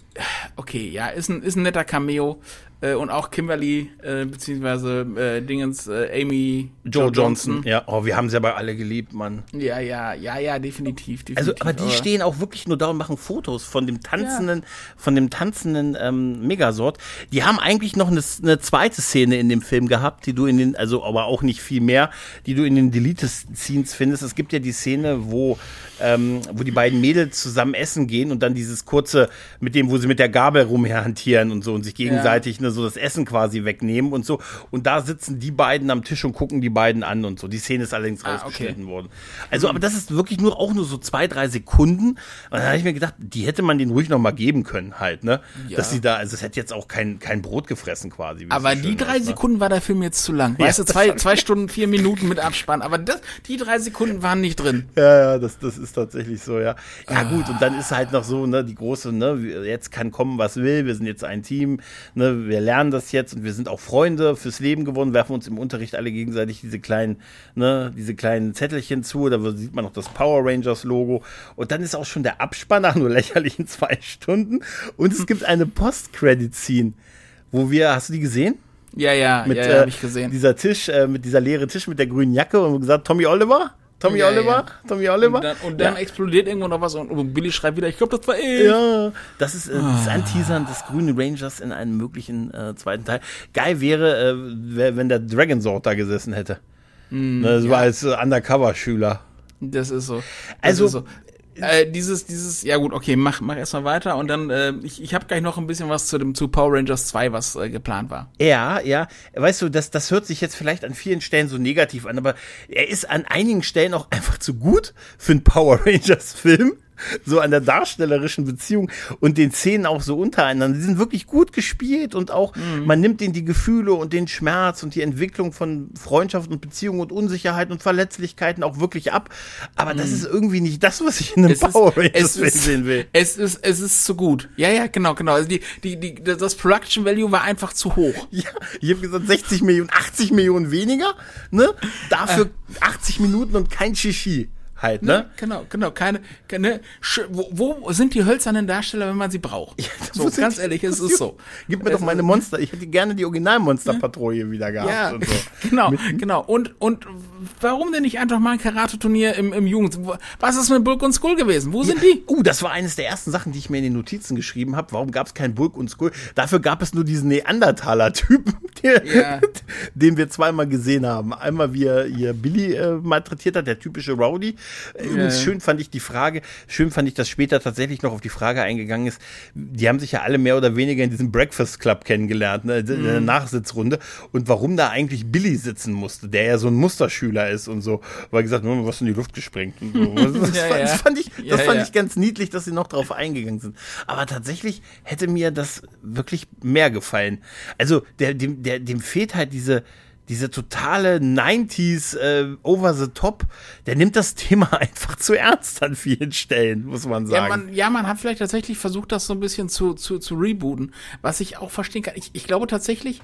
okay, ja, ist ein, ist ein netter Cameo. Äh, und auch Kimberly, äh, beziehungsweise äh, Dingens, äh, Amy Joe, Jo Johnson. Ja, oh, wir haben sie aber alle geliebt, Mann. Ja, ja, ja, ja, definitiv, definitiv. Also, aber die stehen auch wirklich nur da und machen Fotos von dem tanzenden, von dem tanzenden ähm, Megasort. Die haben eigentlich noch eine, eine zweite Szene in dem Film gehabt, die du in den, also aber auch nicht viel mehr, die du in den Deleted Scenes findest. Es gibt ja die Szene, wo ähm, wo die beiden Mädels zusammen essen gehen und dann dieses kurze, mit dem, wo sie mit der Gabel rumhantieren und so und sich gegenseitig ne, so das Essen quasi wegnehmen und so. Und da sitzen die beiden am Tisch und gucken die beiden an und so. Die Szene ist allerdings Ah, rausgeschnitten okay. worden. Also, aber das ist wirklich nur auch nur so zwei, drei Sekunden. Und dann habe ich mir gedacht, die hätte man den ruhig noch mal geben können halt, ne? Ja. Dass sie da, also es hätte jetzt auch kein, kein Brot gefressen quasi. wie es Aber so die schön drei heißt, ne? Sekunden war der Film jetzt zu lang. Ja, Weißt du, das zwei, fand ich- zwei Stunden, vier Minuten mit Abspann. Aber das, die drei Sekunden waren nicht drin. Ja, ja, das, das ist tatsächlich so, ja. Ja, gut, und dann ist halt noch so, ne, die große, ne, jetzt kann kommen, was will, wir sind jetzt ein Team, ne, wir lernen das jetzt und wir sind auch Freunde fürs Leben geworden, werfen uns im Unterricht alle gegenseitig diese kleinen, ne, diese kleinen Zettelchen zu, da sieht man noch das Power Rangers Logo und dann ist auch schon der Abspann nach nur lächerlichen zwei Stunden und es gibt eine Post-Credit-Scene, wo wir, hast du die gesehen? Ja, ja, Mit ja, ja äh, hab ich gesehen. dieser Tisch, äh, mit dieser leere Tisch mit der grünen Jacke und gesagt, Tommy Oliver? Tommy Ja, Oliver? ja. Tommy Oliver? Und dann, und dann Ja. explodiert irgendwo noch was und, und Billy schreibt wieder, ich glaube, das war ich. Ja, das ist, äh, das ist ein Teasern des Grünen Rangers in einem möglichen äh, zweiten Teil. Geil wäre, äh, wär, wenn der Dragonzord da gesessen hätte. Mm, ne, so ja. als äh, Undercover-Schüler. Das ist so. Das Also- ist so. Äh, dieses, dieses, ja gut, okay, mach, mach erstmal weiter und dann, äh, ich, ich habe gleich noch ein bisschen was zu dem, zu Power Rangers zwei, was äh, geplant war. Ja, ja. Weißt du, das, das hört sich jetzt vielleicht an vielen Stellen so negativ an, aber er ist an einigen Stellen auch einfach zu gut für einen Power Rangers-Film. So an der darstellerischen Beziehung und den Szenen auch so untereinander. Die sind wirklich gut gespielt und auch, man nimmt denen die Gefühle und den Schmerz und die Entwicklung von Freundschaft und Beziehung und Unsicherheit und Verletzlichkeiten auch wirklich ab. Aber das ist irgendwie nicht das, was ich in einem Es ist- Power es Rangers-Film ist- sehen will. Es ist, es ist zu gut. Ja, ja, genau, genau. Also die, die, die, das Production Value war einfach zu hoch. Ja, ich habe gesagt sechzig Millionen, achtzig Millionen weniger, ne? Dafür achtzig Minuten und kein Shishi halt, ne? Genau, genau. Keine, keine sch- wo, wo sind die hölzernen Darsteller, wenn man sie braucht? So, Wo sind ganz die- ehrlich, es wo ist sind- so. Gib mir Es doch meine ist- Monster. Ich hätte gerne die Original-Monster-Patrouille wieder gehabt. Ja, Und so. genau, genau. Und, und warum denn nicht einfach mal ein Karate-Turnier im, im Jugend? Was ist mit Bulk und Skull gewesen? Wo sind die? Uh, das war eines der ersten Sachen, die ich mir in den Notizen geschrieben habe. Warum gab es keinen Bulk und Skull? Dafür gab es nur diesen Neandertaler-Typen, der, Ja. den wir zweimal gesehen haben. Einmal, wie er hier Billy äh, malträtiert hat, der typische Rowdy. Übrigens, Ja. schön fand ich die Frage, schön fand ich, dass später tatsächlich noch auf die Frage eingegangen ist, die haben sich ja alle mehr oder weniger in diesem Breakfast Club kennengelernt, ne, in der Nachsitzrunde. Und warum da eigentlich Billy sitzen musste, der ja so ein Musterschüler ist und so, weil gesagt, nur was in die Luft gesprengt und so. Das, Ja, fand, ja. das fand ich, das Ja, fand ja. ich ganz niedlich, dass sie noch drauf eingegangen sind. Aber tatsächlich hätte mir das wirklich mehr gefallen. Also der, dem, der, dem fehlt halt diese, diese totale neunziger äh, over the top, der nimmt das Thema einfach zu ernst an vielen Stellen, muss man sagen. Ja man, ja, man hat vielleicht tatsächlich versucht, das so ein bisschen zu, zu, zu rebooten, was ich auch verstehen kann. Ich, ich glaube tatsächlich,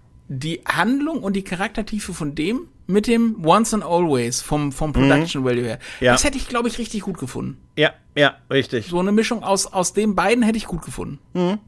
die Handlung und die Charaktertiefe von dem mit dem Once and Always vom, vom Production Value her, Ja. das hätte ich, glaube ich, richtig gut gefunden. Ja, ja, richtig. So eine Mischung aus, aus den beiden hätte ich gut gefunden.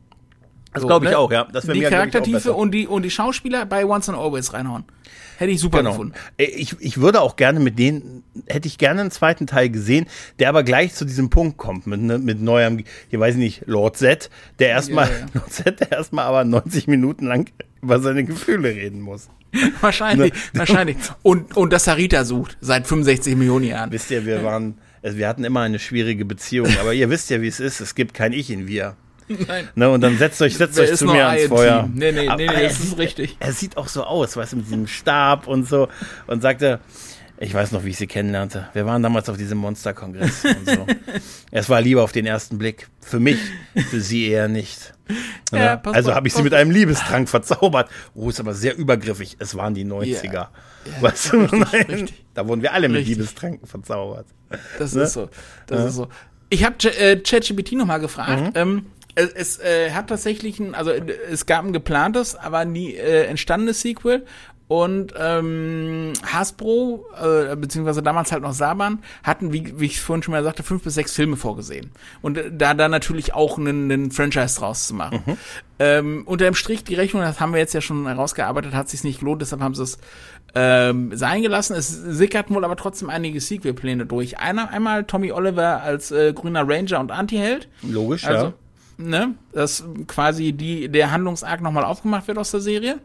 Das So, glaube ich ne? auch, ja. Das wäre die mir, glaub ich, auch Charaktertiefe besser. und die, und die Schauspieler bei Once and Always reinhauen. Hätte ich super Genau. gefunden. Äh, Ich, ich würde auch gerne mit denen, hätte ich gerne einen zweiten Teil gesehen, der aber gleich zu diesem Punkt kommt, mit, ne, mit neuem, hier weiß ich nicht, Lord Z, der erstmal, Ja, ja. Lord Z, der erstmal aber neunzig Minuten lang über seine Gefühle reden muss. Wahrscheinlich, Ne? wahrscheinlich. Und, und das Sarita sucht, seit fünfundsechzig Millionen Jahren. Wisst ihr, wir waren, also wir hatten immer eine schwierige Beziehung, aber ihr wisst ja, wie es ist, es gibt kein Ich in wir. Nein. Ne, und dann setzt euch, setzt Wer euch ist zu noch mir I ans im Feuer. Team? Nee, nee, Aber nee, nee, er das ist sieht- richtig. Er sieht auch so aus, weißt du, mit diesem Stab und so und sagte, Ich weiß noch, wie ich sie kennenlernte. Wir waren damals auf diesem Monster-Kongress und so. Es war Liebe auf den ersten Blick. Für mich, für sie eher nicht. Ja, ja, also habe ich sie mit einem Liebestrank verzaubert. Oh, ist aber sehr übergriffig. Es waren die neunziger. Ja, ja, weißt du? Richtig, Nein, richtig. Da wurden wir alle mit richtig. Liebestranken verzaubert. Das ne? ist so. Das ja. ist so. Ich habe äh, ChatGPT nochmal gefragt. Mhm. Ähm, es es äh, hat tatsächlich ein, also es gab ein geplantes, aber nie äh, entstandenes Sequel. Und ähm, Hasbro, äh, beziehungsweise damals halt noch Saban, hatten, wie, wie ich vorhin schon mal sagte, fünf bis sechs Filme vorgesehen. Und äh, da dann natürlich auch einen, einen Franchise draus zu machen. Mhm. Ähm, unter dem Strich, die Rechnung, das haben wir jetzt ja schon herausgearbeitet, hat sich nicht gelohnt, deshalb haben sie es ähm, sein gelassen. Es sickerten wohl aber trotzdem einige Sequel-Pläne durch. Einer, einmal Tommy Oliver als äh, grüner Ranger und Antiheld. Logisch, also, ja. Ne, dass quasi die, der Handlungsarc nochmal aufgemacht wird aus der Serie.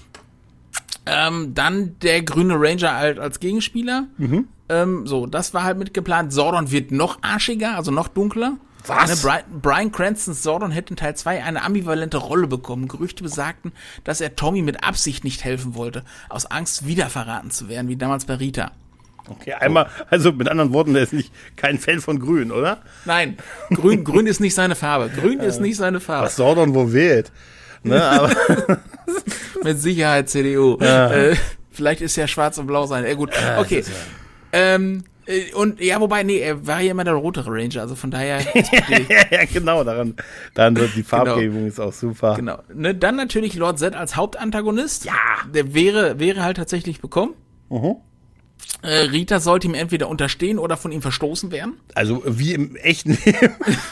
Ähm, dann der grüne Ranger halt als Gegenspieler. Mhm. Ähm, so, das war halt mitgeplant. Zordon wird noch arschiger, also noch dunkler. Was? Ne, Brian, Brian Cranstons Zordon hätte in Teil zwei eine ambivalente Rolle bekommen. Gerüchte besagten, dass er Tommy mit Absicht nicht helfen wollte, aus Angst wieder verraten zu werden, wie damals bei Rita. Okay, einmal, also mit anderen Worten, der ist nicht kein Fan von Grün, oder? Nein, Grün, Grün ist nicht seine Farbe. Grün ist nicht seine Farbe. Was Zordon wo wählt. Ne, aber mit Sicherheit C D U. Ja. Äh, vielleicht ist ja schwarz und blau sein. Äh, gut, okay. Ja, ähm, äh, und ja, wobei, nee, er war ja immer der rotere Ranger, also von daher. Ja, genau, daran, daran wird die Farbgebung genau. Ist auch super. Genau. Ne, dann natürlich Lord Zed als Hauptantagonist. Ja. Der wäre, wäre halt tatsächlich bekommen. Mhm. Äh, Rita sollte ihm entweder unterstehen oder von ihm verstoßen werden. Also wie im echten Leben.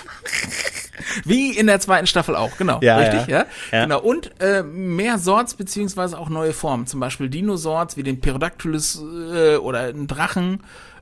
Wie in der zweiten Staffel auch, genau. Ja, richtig, ja. ja. ja. Genau. Und äh, mehr Sorts beziehungsweise auch neue Formen. Zum Beispiel Dinosaurs wie den Pterodactylus äh, oder einen Drachen.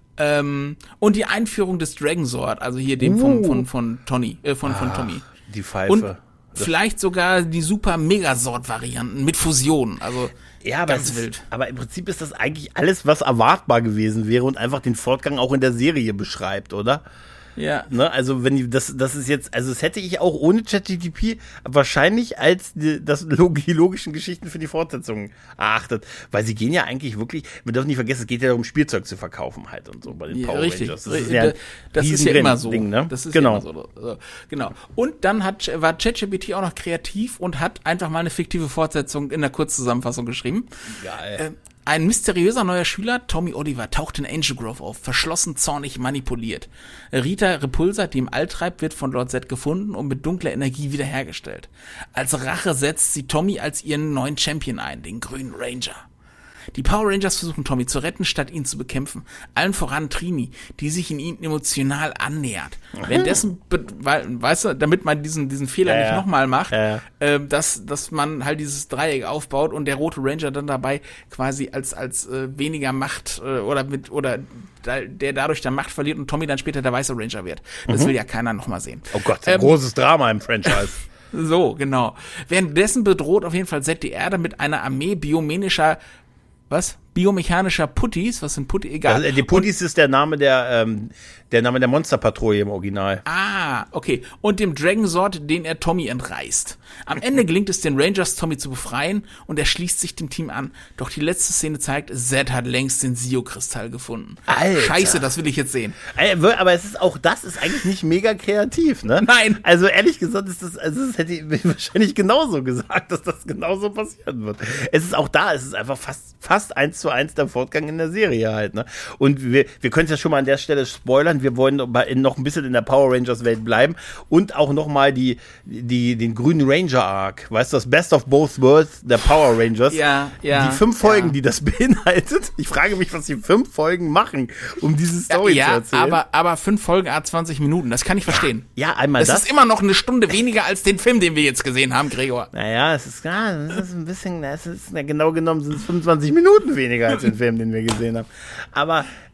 Ähm, und die Einführung des Dragon Sword, also hier dem uh. von, von, von Tony, äh, von, ah, von Tommy. Die Pfeife. Und vielleicht sogar die super Megasort-Varianten mit Fusionen. Also ja, aber ganz ist, wild. Aber im Prinzip ist das eigentlich alles, was erwartbar gewesen wäre und einfach den Fortgang auch in der Serie beschreibt, oder? Ja. Ne, also wenn die, das, das ist jetzt, also das hätte ich auch ohne ChatGPT wahrscheinlich als die, das, die logischen Geschichten für die Fortsetzung erachtet. Weil sie gehen ja eigentlich wirklich, wir dürfen nicht vergessen, es geht ja darum, Spielzeug zu verkaufen halt und so bei den ja, Power richtig. Rangers. Das ist ja, das ist ja immer so. Ding, ne? Das ist genau. ja immer so. Genau. Und dann hat, war ChatGPT auch noch kreativ und hat einfach mal eine fiktive Fortsetzung in der Kurzzusammenfassung geschrieben. Geil. Ähm, Ein mysteriöser neuer Schüler, Tommy Oliver, taucht in Angel Grove auf, verschlossen, zornig, manipuliert. Rita Repulsa, die im All treibt, wird von Lord Zed gefunden und mit dunkler Energie wiederhergestellt. Als Rache setzt sie Tommy als ihren neuen Champion ein, den grünen Ranger. Die Power Rangers versuchen Tommy zu retten, statt ihn zu bekämpfen. Allen voran Trini, die sich in ihn emotional annähert. Mhm. Währenddessen, weil, weißt du, damit man diesen diesen Fehler ja, nicht ja. nochmal macht, ja, ja. Äh, dass dass man halt dieses Dreieck aufbaut und der rote Ranger dann dabei quasi als als äh, weniger Macht äh, oder mit oder da, der dadurch dann Macht verliert und Tommy dann später der weiße Ranger wird. Das mhm. will ja keiner nochmal sehen. Oh Gott, ein ähm, großes Drama im Franchise. So, genau. Währenddessen bedroht auf jeden Fall Zed die Erde mit einer Armee biomenischer Was? Biomechanischer Puttis, was sind Puttis? Egal. Also, die Puttis und, ist der Name der, ähm, der Name der Monsterpatrouille im Original. Ah, okay. Und dem Dragon Sword, den er Tommy entreißt. Am Ende gelingt es den Rangers, Tommy zu befreien und er schließt sich dem Team an. Doch die letzte Szene zeigt, Zed hat längst den Sio-Kristall gefunden. Alter. Scheiße, das will ich jetzt sehen. Aber es ist auch das ist eigentlich nicht mega kreativ, ne? Nein. Also ehrlich gesagt ist das, also das hätte ich wahrscheinlich genauso gesagt, dass das genauso passieren wird. Es ist auch da, es ist einfach fast, fast eins zu eins der Fortgang in der Serie halt, ne? Und wir, wir können es ja schon mal an der Stelle spoilern, wir wollen noch ein bisschen in der Power Rangers Welt bleiben und auch noch mal die, die, den grünen Ranger Arc, weißt du, das Best of Both Worlds der Power Rangers. Ja, ja. Die fünf Folgen, ja. die das beinhaltet. Ich frage mich, was die fünf Folgen machen, um diese Story ja, zu erzählen. Ja, aber, aber fünf Folgen, a zwanzig Minuten, das kann ich verstehen. Ja, einmal das. Das ist immer noch eine Stunde weniger als den Film, den wir jetzt gesehen haben, Gregor. Naja, es ist, ja, das ist ein bisschen, es ist, genau genommen sind es fünfundzwanzig Minuten weniger als den Film, den wir gesehen haben. Aber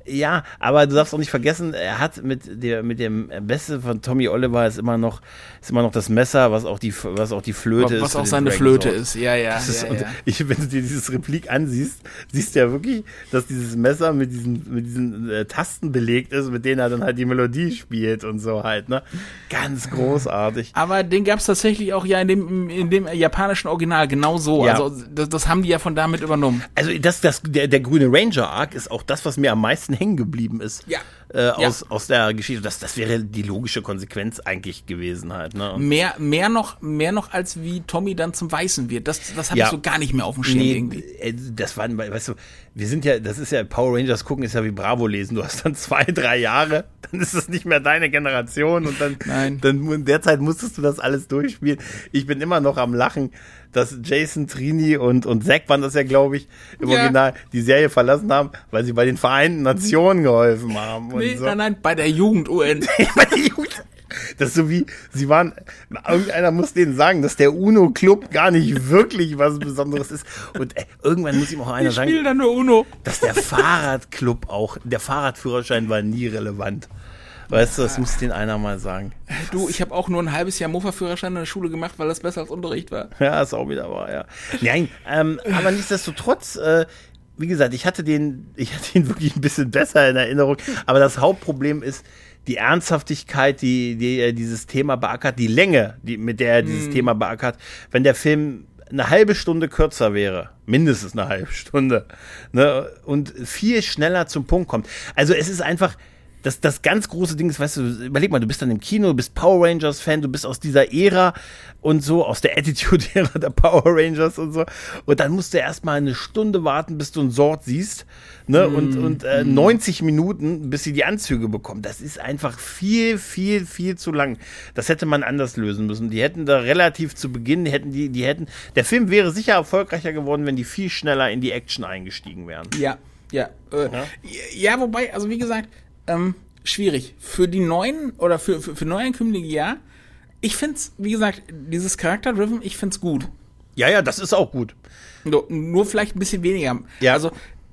Ja, aber du darfst auch nicht vergessen, er hat mit der mit dem Beste von Tommy Oliver ist immer noch ist immer noch das Messer, was auch die was auch die Flöte was ist. Was auch seine Flöte ist, ja, ja. Das ist, ja, ja. Ich, wenn du dir dieses Replik ansiehst, siehst du ja wirklich, dass dieses Messer mit diesen mit diesen äh, Tasten belegt ist, mit denen er dann halt die Melodie spielt und so halt, ne? Ganz großartig. Aber den gab's tatsächlich auch ja in dem in dem japanischen Original genau so. Ja. Also das, das haben die ja von damit übernommen. Also das das der der grüne Ranger Arc ist auch das, was mir am meisten hängen geblieben ist. Ja. Äh, aus, ja. aus der Geschichte. Das, das wäre die logische Konsequenz eigentlich gewesen halt. Ne? Mehr, mehr noch, mehr noch als wie Tommy dann zum Weißen wird. Das, das habe ja. ich so gar nicht mehr auf dem Schirm nee, irgendwie. Das war, weißt du, wir sind ja, das ist ja Power Rangers gucken ist ja wie Bravo lesen. Du hast dann zwei, drei Jahre, dann ist das nicht mehr deine Generation und dann, Nein. dann in der Zeit musstest du das alles durchspielen. Ich bin immer noch am Lachen, dass Jason, Trini und, und Zack waren das ja, glaube ich, im ja. Original die Serie verlassen haben, weil sie bei den Vereinten Nationen geholfen haben. Und nee, so. nein, nein, bei der Jugend-U N. Bei der Jugend. Das ist so wie, sie waren, irgendeiner muss denen sagen, dass der UNO-Club gar nicht wirklich was Besonderes ist. Und ey, irgendwann muss ihm auch einer ich sagen, dann nur UNO. dass der Fahrradclub auch, der Fahrradführerschein war nie relevant. Weißt du, das muss denen einer mal sagen. Du, ich habe auch nur ein halbes Jahr Mofa-Führerschein in der Schule gemacht, weil das besser als Unterricht war. Ja, ist auch wieder wahr, ja. Nein, ähm, aber nichtsdestotrotz, äh, wie gesagt, ich hatte den, ich hatte ihn wirklich ein bisschen besser in Erinnerung. Aber das Hauptproblem ist die Ernsthaftigkeit, die, die er dieses Thema beackert, die Länge, die, mit der er dieses mm. Thema beackert. Wenn der Film eine halbe Stunde kürzer wäre, mindestens eine halbe Stunde, ne, und viel schneller zum Punkt kommt. Also es ist einfach, Das, das ganz große Ding ist, weißt du, überleg mal, du bist dann im Kino, du bist Power Rangers Fan, du bist aus dieser Ära und so, aus der Attitude-Ära der Power Rangers und so. Und dann musst du erstmal eine Stunde warten, bis du einen Sort siehst, ne, mm. und, und äh, neunzig Minuten, bis sie die Anzüge bekommen. Das ist einfach viel, viel, viel zu lang. Das hätte man anders lösen müssen. Die hätten da relativ zu Beginn, die hätten die, die hätten, der Film wäre sicher erfolgreicher geworden, wenn die viel schneller in die Action eingestiegen wären. Ja, ja. Äh, ja? ja, wobei, also wie gesagt, Ähm, schwierig. Für die neuen oder für, für, für Neuankömmlinge, ja. Ich find's, wie gesagt, dieses Charakter-Driven, ich find's gut. Ja, ja, das ist auch gut. Nur, nur vielleicht ein bisschen weniger. Ja. Also,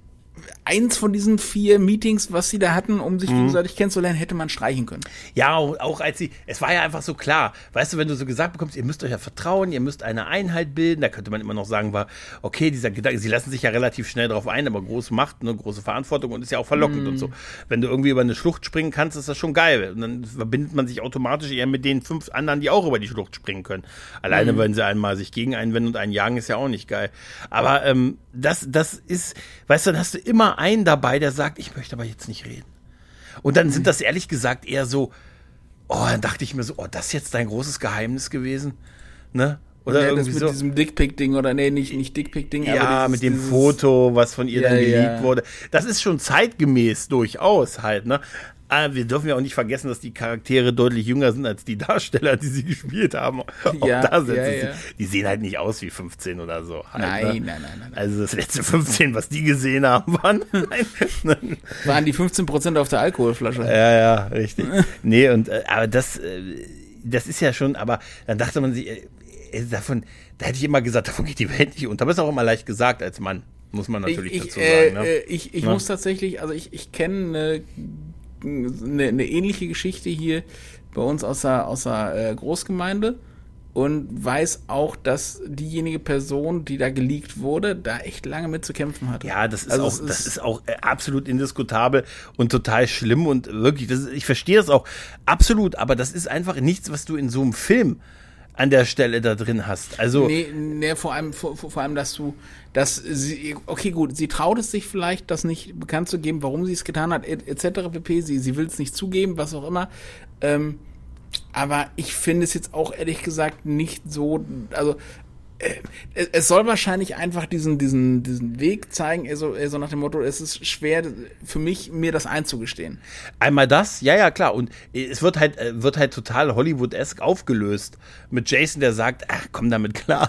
eins von diesen vier Meetings, was sie da hatten, um sich mhm. gegenseitig kennenzulernen, hätte man streichen können. Ja, auch, auch als sie, es war ja einfach so klar, weißt du, wenn du so gesagt bekommst, ihr müsst euch ja vertrauen, ihr müsst eine Einheit bilden, da könnte man immer noch sagen, war, okay, dieser Gedanke, sie lassen sich ja relativ schnell drauf ein, aber große Macht, ne, große Verantwortung und ist ja auch verlockend mhm. und so. Wenn du irgendwie über eine Schlucht springen kannst, ist das schon geil. Und dann verbindet man sich automatisch eher mit den fünf anderen, die auch über die Schlucht springen können. Alleine, mhm. wenn sie einmal sich gegen einen wenden und einen jagen, ist ja auch nicht geil. Aber ähm, das, das ist, weißt du, dann hast du immer einen dabei, der sagt, ich möchte aber jetzt nicht reden. Und dann sind das ehrlich gesagt eher so, oh, dann dachte ich mir so, oh, das ist jetzt dein großes Geheimnis gewesen, ne? Oder ja, irgendwie das mit so. diesem Dickpick-Ding oder nee, nicht, nicht Dickpick-Ding, ja, aber dieses, mit dem dieses Foto, was von ihr ja, dann geleakt ja. wurde. Das ist schon zeitgemäß durchaus halt, ne? Aber wir dürfen ja auch nicht vergessen, dass die Charaktere deutlich jünger sind als die Darsteller, die sie gespielt haben. Auch ja, da sind ja, sie, ja. Die sehen halt nicht aus wie fünfzehn oder so. Halt, nein, ne? nein, nein, nein, nein. Also das letzte fünfzehn, was die gesehen haben, waren nein. waren die fünfzehn Prozent auf der Alkoholflasche. Ja, ja, richtig. Nee, und äh, aber das, äh, das ist ja schon, aber dann dachte man sich, äh, davon, da hätte ich immer gesagt, davon geht die Welt nicht unter. Aber ist auch immer leicht gesagt als Mann, muss man natürlich ich, ich, dazu äh, sagen. Ne? Ich, ich ja. muss tatsächlich, also ich, ich kenne eine, eine, eine ähnliche Geschichte hier bei uns aus der, aus der äh, Großgemeinde und weiß auch, dass diejenige Person, die da geleakt wurde, da echt lange mit zu kämpfen hatte. Ja, das ist also auch, das ist, ist auch äh, absolut indiskutabel und total schlimm und wirklich, das ist, ich verstehe das auch absolut, aber das ist einfach nichts, was du in so einem Film an der Stelle da drin hast. Also nee, nee, vor allem, vor, vor allem, dass du, dass sie, okay, gut, sie traut es sich vielleicht, das nicht bekannt zu geben, warum sie es getan hat, et cetera pp. Sie, sie will es nicht zugeben, was auch immer. Ähm, aber ich finde es jetzt auch ehrlich gesagt nicht so, also äh, es soll wahrscheinlich einfach diesen, diesen, diesen Weg zeigen, so, so nach dem Motto, es ist schwer für mich, mir das einzugestehen. Einmal das, ja, ja, klar. Und es wird halt, wird halt total Hollywood-esque aufgelöst mit Jason, der sagt, ach, komm damit klar.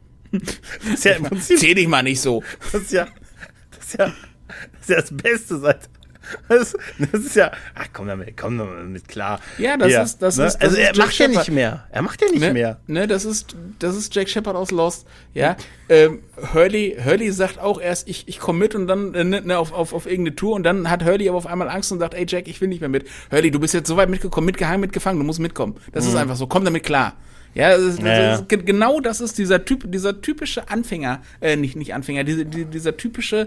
Das ist ja im Prinzip, zähl dich mal nicht so. Das ist ja das, ist ja, das, ist ja das Beste seit, Das, das ist ja, ach komm damit, komm damit klar. Ja, das ja, ist, das ne? ist, das also ist er Jack macht ja Shephard. nicht mehr. Er macht ja nicht ne, mehr. Ne, das ist, das ist Jack Shephard aus Lost. Ja, ähm, Hurley, Hurley sagt auch erst, ich, ich komme mit und dann äh, ne, auf, auf, auf irgendeine Tour und dann hat Hurley aber auf einmal Angst und sagt, ey Jack, ich will nicht mehr mit. Hurley, du bist jetzt so weit mitgekommen, mitgehangen, mitgefangen, du musst mitkommen. Das mhm. ist einfach so, komm damit klar. Ja, das ist, ja, das ist, genau das ist dieser Typ, dieser typische Anfänger, äh, nicht, nicht Anfänger, diese, die, dieser typische,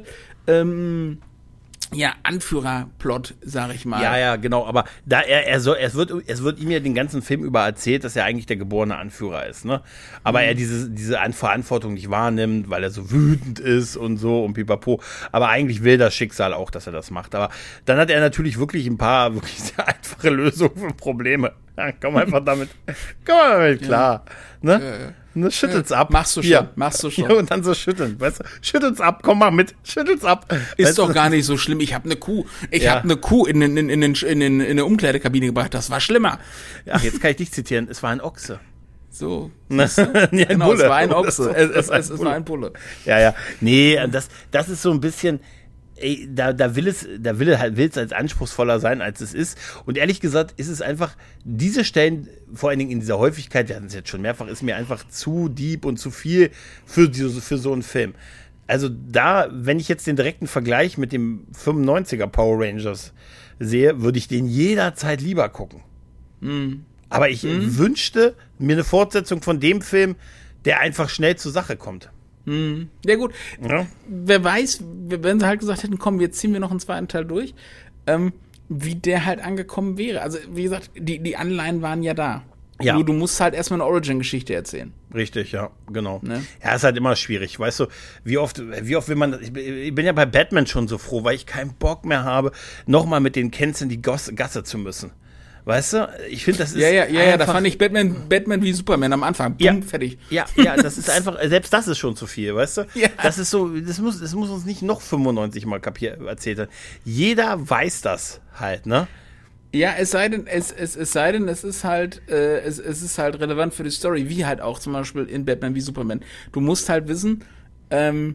ähm, ja, Anführerplot, sag ich mal. Ja, ja, genau, aber da er, er soll, es wird, es wird ihm ja den ganzen Film über erzählt, dass er eigentlich der geborene Anführer ist, ne? Aber mhm. er diese, diese Verantwortung nicht wahrnimmt, weil er so wütend ist und so und pipapo. Aber eigentlich will das Schicksal auch, dass er das macht. Aber dann hat er natürlich wirklich ein paar wirklich sehr einfache Lösungen für Probleme. Ja, komm einfach damit, komm mal damit klar, ja. ne? Ja, ja. Ne, schüttelt's ab. Machst du schon, Hier. machst du schon. Ja, und dann so schütteln, weißt du? Schüttel's ab, komm mal mit, schüttel's ab. Ist weißt doch du? gar nicht so schlimm. Ich habe eine Kuh. Ich Ja. habe eine Kuh in, in, in, in, den, in, den, in der Umkleidekabine gebracht. Das war schlimmer. Ach, jetzt kann ich dich zitieren. Es war ein Ochse. So. Ja, ein Genau, es Bulle. war ein Das Ochse. war- Es, das es, war ein es, es Bulle. war ein Bulle. Ja, ja. Nee, das, das ist so ein bisschen, ey, da, da will es, da will es halt, will es als anspruchsvoller sein, als es ist. Und ehrlich gesagt ist es einfach, diese Stellen, vor allen Dingen in dieser Häufigkeit, wir hatten es jetzt schon mehrfach, ist mir einfach zu deep und zu viel für, diese, für so einen Film. Also da, wenn ich jetzt den direkten Vergleich mit dem fünfundneunziger Power Rangers sehe, würde ich den jederzeit lieber gucken. Mhm. Aber ich Mhm. wünschte mir eine Fortsetzung von dem Film, der einfach schnell zur Sache kommt. Mhm. Ja gut, Ja. wer weiß, wenn sie halt gesagt hätten, komm, jetzt ziehen wir noch einen zweiten Teil durch, ähm, wie der halt angekommen wäre. Also wie gesagt, die, die Anleihen waren ja da. Ja. Du, du musst halt erstmal eine Origin-Geschichte erzählen. Richtig, ja, genau. Ne? Ja, ist halt immer schwierig, weißt du, wie oft, wie oft will man, ich bin ja bei Batman schon so froh, weil ich keinen Bock mehr habe, nochmal mit den Kens in die Goss, Gasse zu müssen. Weißt du, ich finde, das ist Ja, ja, ja, ja, da einfach- fand ich Batman, Batman wie Superman am Anfang. Bumm, Ja. fertig. Ja, ja, das ist einfach, selbst das ist schon zu viel, weißt du? Ja. Das ist so, das muss, das muss uns nicht noch fünfundneunzig Mal kapiert, erzählt werden. Jeder weiß das halt, ne? Ja, es sei denn, es, es, es sei denn, es ist halt, äh, es, es ist halt relevant für die Story, wie halt auch zum Beispiel in Batman wie Superman. Du musst halt wissen, ähm,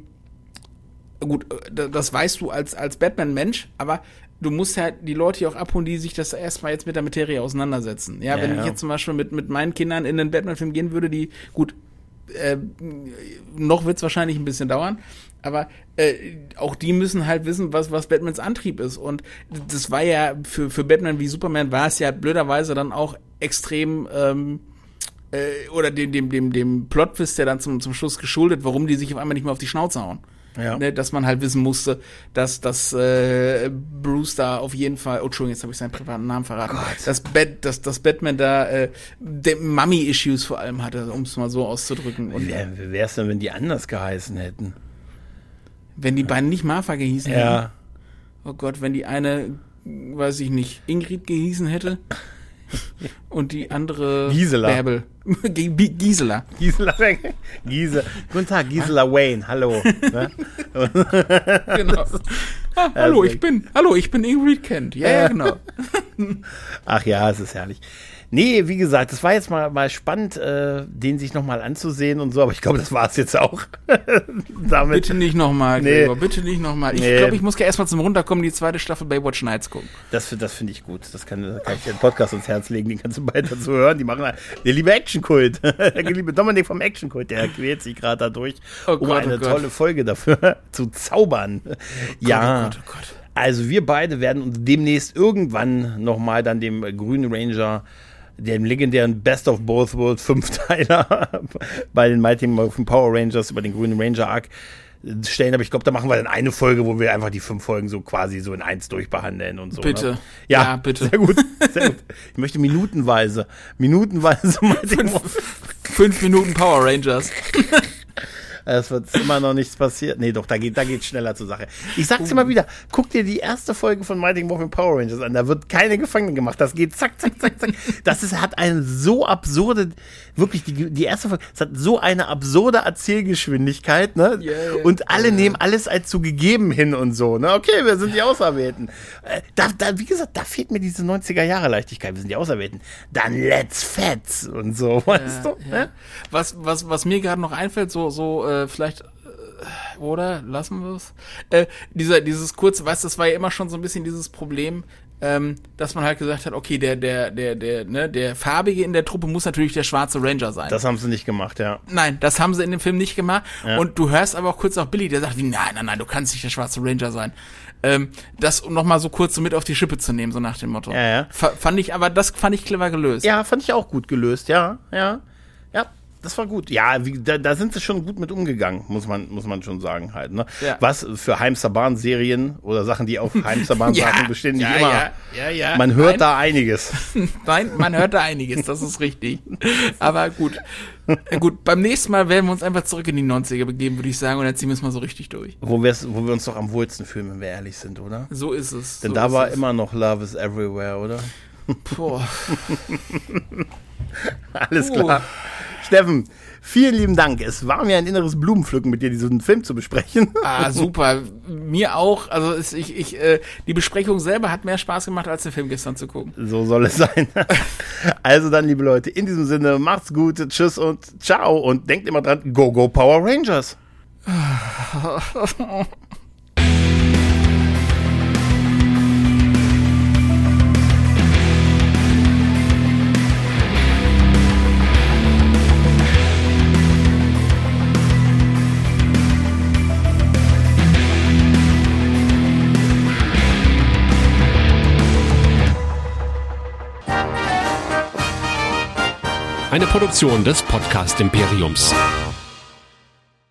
gut, äh, das weißt du als, als Batman-Mensch, aber du musst halt die Leute hier auch abholen, die sich das erstmal jetzt mit der Materie auseinandersetzen. Ja, Ja, wenn ja. ich jetzt zum Beispiel mit, mit meinen Kindern in den Batman-Film gehen würde, die, gut, äh, noch wird's wahrscheinlich ein bisschen dauern, aber äh, auch die müssen halt wissen, was, was Batmans Antrieb ist. Und das war ja, für, für Batman wie Superman war es ja blöderweise dann auch extrem, ähm, äh, oder dem, dem, dem, dem Plot-Twist, der dann zum, zum Schluss geschuldet, warum die sich auf einmal nicht mehr auf die Schnauze hauen. Ja. Ne, dass man halt wissen musste, dass, dass äh, Bruce da auf jeden Fall, oh, Entschuldigung, jetzt habe ich seinen privaten Namen verraten, dass, Bat, dass, dass Batman da äh, Mummy-Issues vor allem hatte, um es mal so auszudrücken. Und Wie wäre es denn, wenn die anders geheißen hätten? wenn die beiden nicht Martha gehießen hätten, Ja. oh Gott, wenn die eine, weiß ich nicht, Ingrid gehießen hätte und die andere Gisela. Bärbel. G- G- Gisela. Gisela, Gisela. Guten Tag, Gisela Wayne, hallo. Ne? Genau. Ah, hallo, ich bin, hallo, ich bin Ingrid Kent. Ja, ja, genau. Ach ja, es ist herrlich. Nee, wie gesagt, es war jetzt mal, mal spannend, äh, den sich nochmal anzusehen und so, aber ich glaube, das war es jetzt auch. Damit. Bitte nicht nochmal, Nee. Gregor, bitte nicht nochmal. Ich Nee. glaube, ich muss erstmal zum Runterkommen die zweite Staffel Baywatch Nights gucken. Das, das finde ich gut. Das kann, kann ich den Podcast ans Herz legen, den kannst du bald dazu hören. Die machen, der liebe Actionkult, der liebe Dominik vom Actionkult, der quält sich gerade dadurch, Oh um Gott, eine oh Gott. tolle Folge dafür zu zaubern. ja. Oh Gott, oh Gott. Also wir beide werden uns demnächst irgendwann nochmal dann dem äh, Grünen Ranger, dem legendären Best of Both Worlds Fünfteiler bei den Mighty Morphin Power Rangers über den Grünen Ranger Arc stellen. Aber ich glaube, da machen wir dann eine Folge, wo wir einfach die fünf Folgen so quasi so in eins durchbehandeln und so. Bitte. Ne? Ja, Ja, bitte. Sehr gut, sehr gut. Ich möchte minutenweise, minutenweise Mighty Morphin. Fünf Minuten Power Rangers. Es wird immer noch nichts passiert. Nee, doch, da geht da geht's schneller zur Sache. Ich sag's immer wieder, guck dir die erste Folge von Mighty Morphin Power Rangers an. Da wird keine Gefangene gemacht. Das geht zack, zack, zack, zack. Das ist, hat eine so absurde, wirklich, die, die erste Folge, es hat so eine absurde Erzählgeschwindigkeit, ne? Ja, ja. Und alle Ja. nehmen alles als zu gegeben hin und so, ne? Okay, wir sind die Auserwählten. Äh, Da, da, wie gesagt, da fehlt mir diese neunziger Jahre Leichtigkeit. Wir sind die Auserwählten. Dann let's fetz und so, weißt du? Ja. Ne? Was, was, was mir gerade noch einfällt, so, so äh, vielleicht Oder? Lassen wir es? Äh, dieser, dieses kurze, weißt du, das war ja immer schon so ein bisschen dieses Problem, ähm, dass man halt gesagt hat, okay, der, der, der, der, ne, der Farbige in der Truppe muss natürlich der schwarze Ranger sein. Das haben sie nicht gemacht, ja. Nein, das haben sie in dem Film nicht gemacht. Ja. Und du hörst aber auch kurz auch Billy, der sagt, wie, nein, nein, nein, du kannst nicht der schwarze Ranger sein. Ähm, das um nochmal so kurz so mit auf die Schippe zu nehmen, so nach dem Motto. Ja, ja. F- fand ich, aber das fand ich clever gelöst. Ja, fand ich auch gut gelöst, ja, ja. Ja, das war gut. Ja, wie, da, da sind sie schon gut mit umgegangen, muss man, muss man schon sagen halt. Ne? Ja. Was für Heimster-Bahn-Serien oder Sachen, die auf Heimster-Bahn-Sachen Ja, bestehen, nicht ja, immer. ja, ja, ja. Man hört Nein. da einiges. Nein, man hört da einiges, das ist richtig. Aber gut. Äh, Gut, beim nächsten Mal werden wir uns einfach zurück in die neunziger begeben, würde ich sagen, und dann ziehen wir es mal so richtig durch. Wo, wir's, wo wir uns doch am wohlsten fühlen, wenn wir ehrlich sind, oder? So ist es. Denn so da ist war es. immer noch Love is Everywhere, oder? Boah. Alles Puh. klar. Steffen, vielen lieben Dank. Es war mir ein inneres Blumenpflücken, mit dir diesen Film zu besprechen. Ah, super. Mir auch. Also es, ich, ich, äh, die Besprechung selber hat mehr Spaß gemacht, als den Film gestern zu gucken. So soll es sein. Also dann, liebe Leute, in diesem Sinne, macht's gut, tschüss und ciao. Und denkt immer dran, go, go, Power Rangers. Eine Produktion des Podcast Imperiums.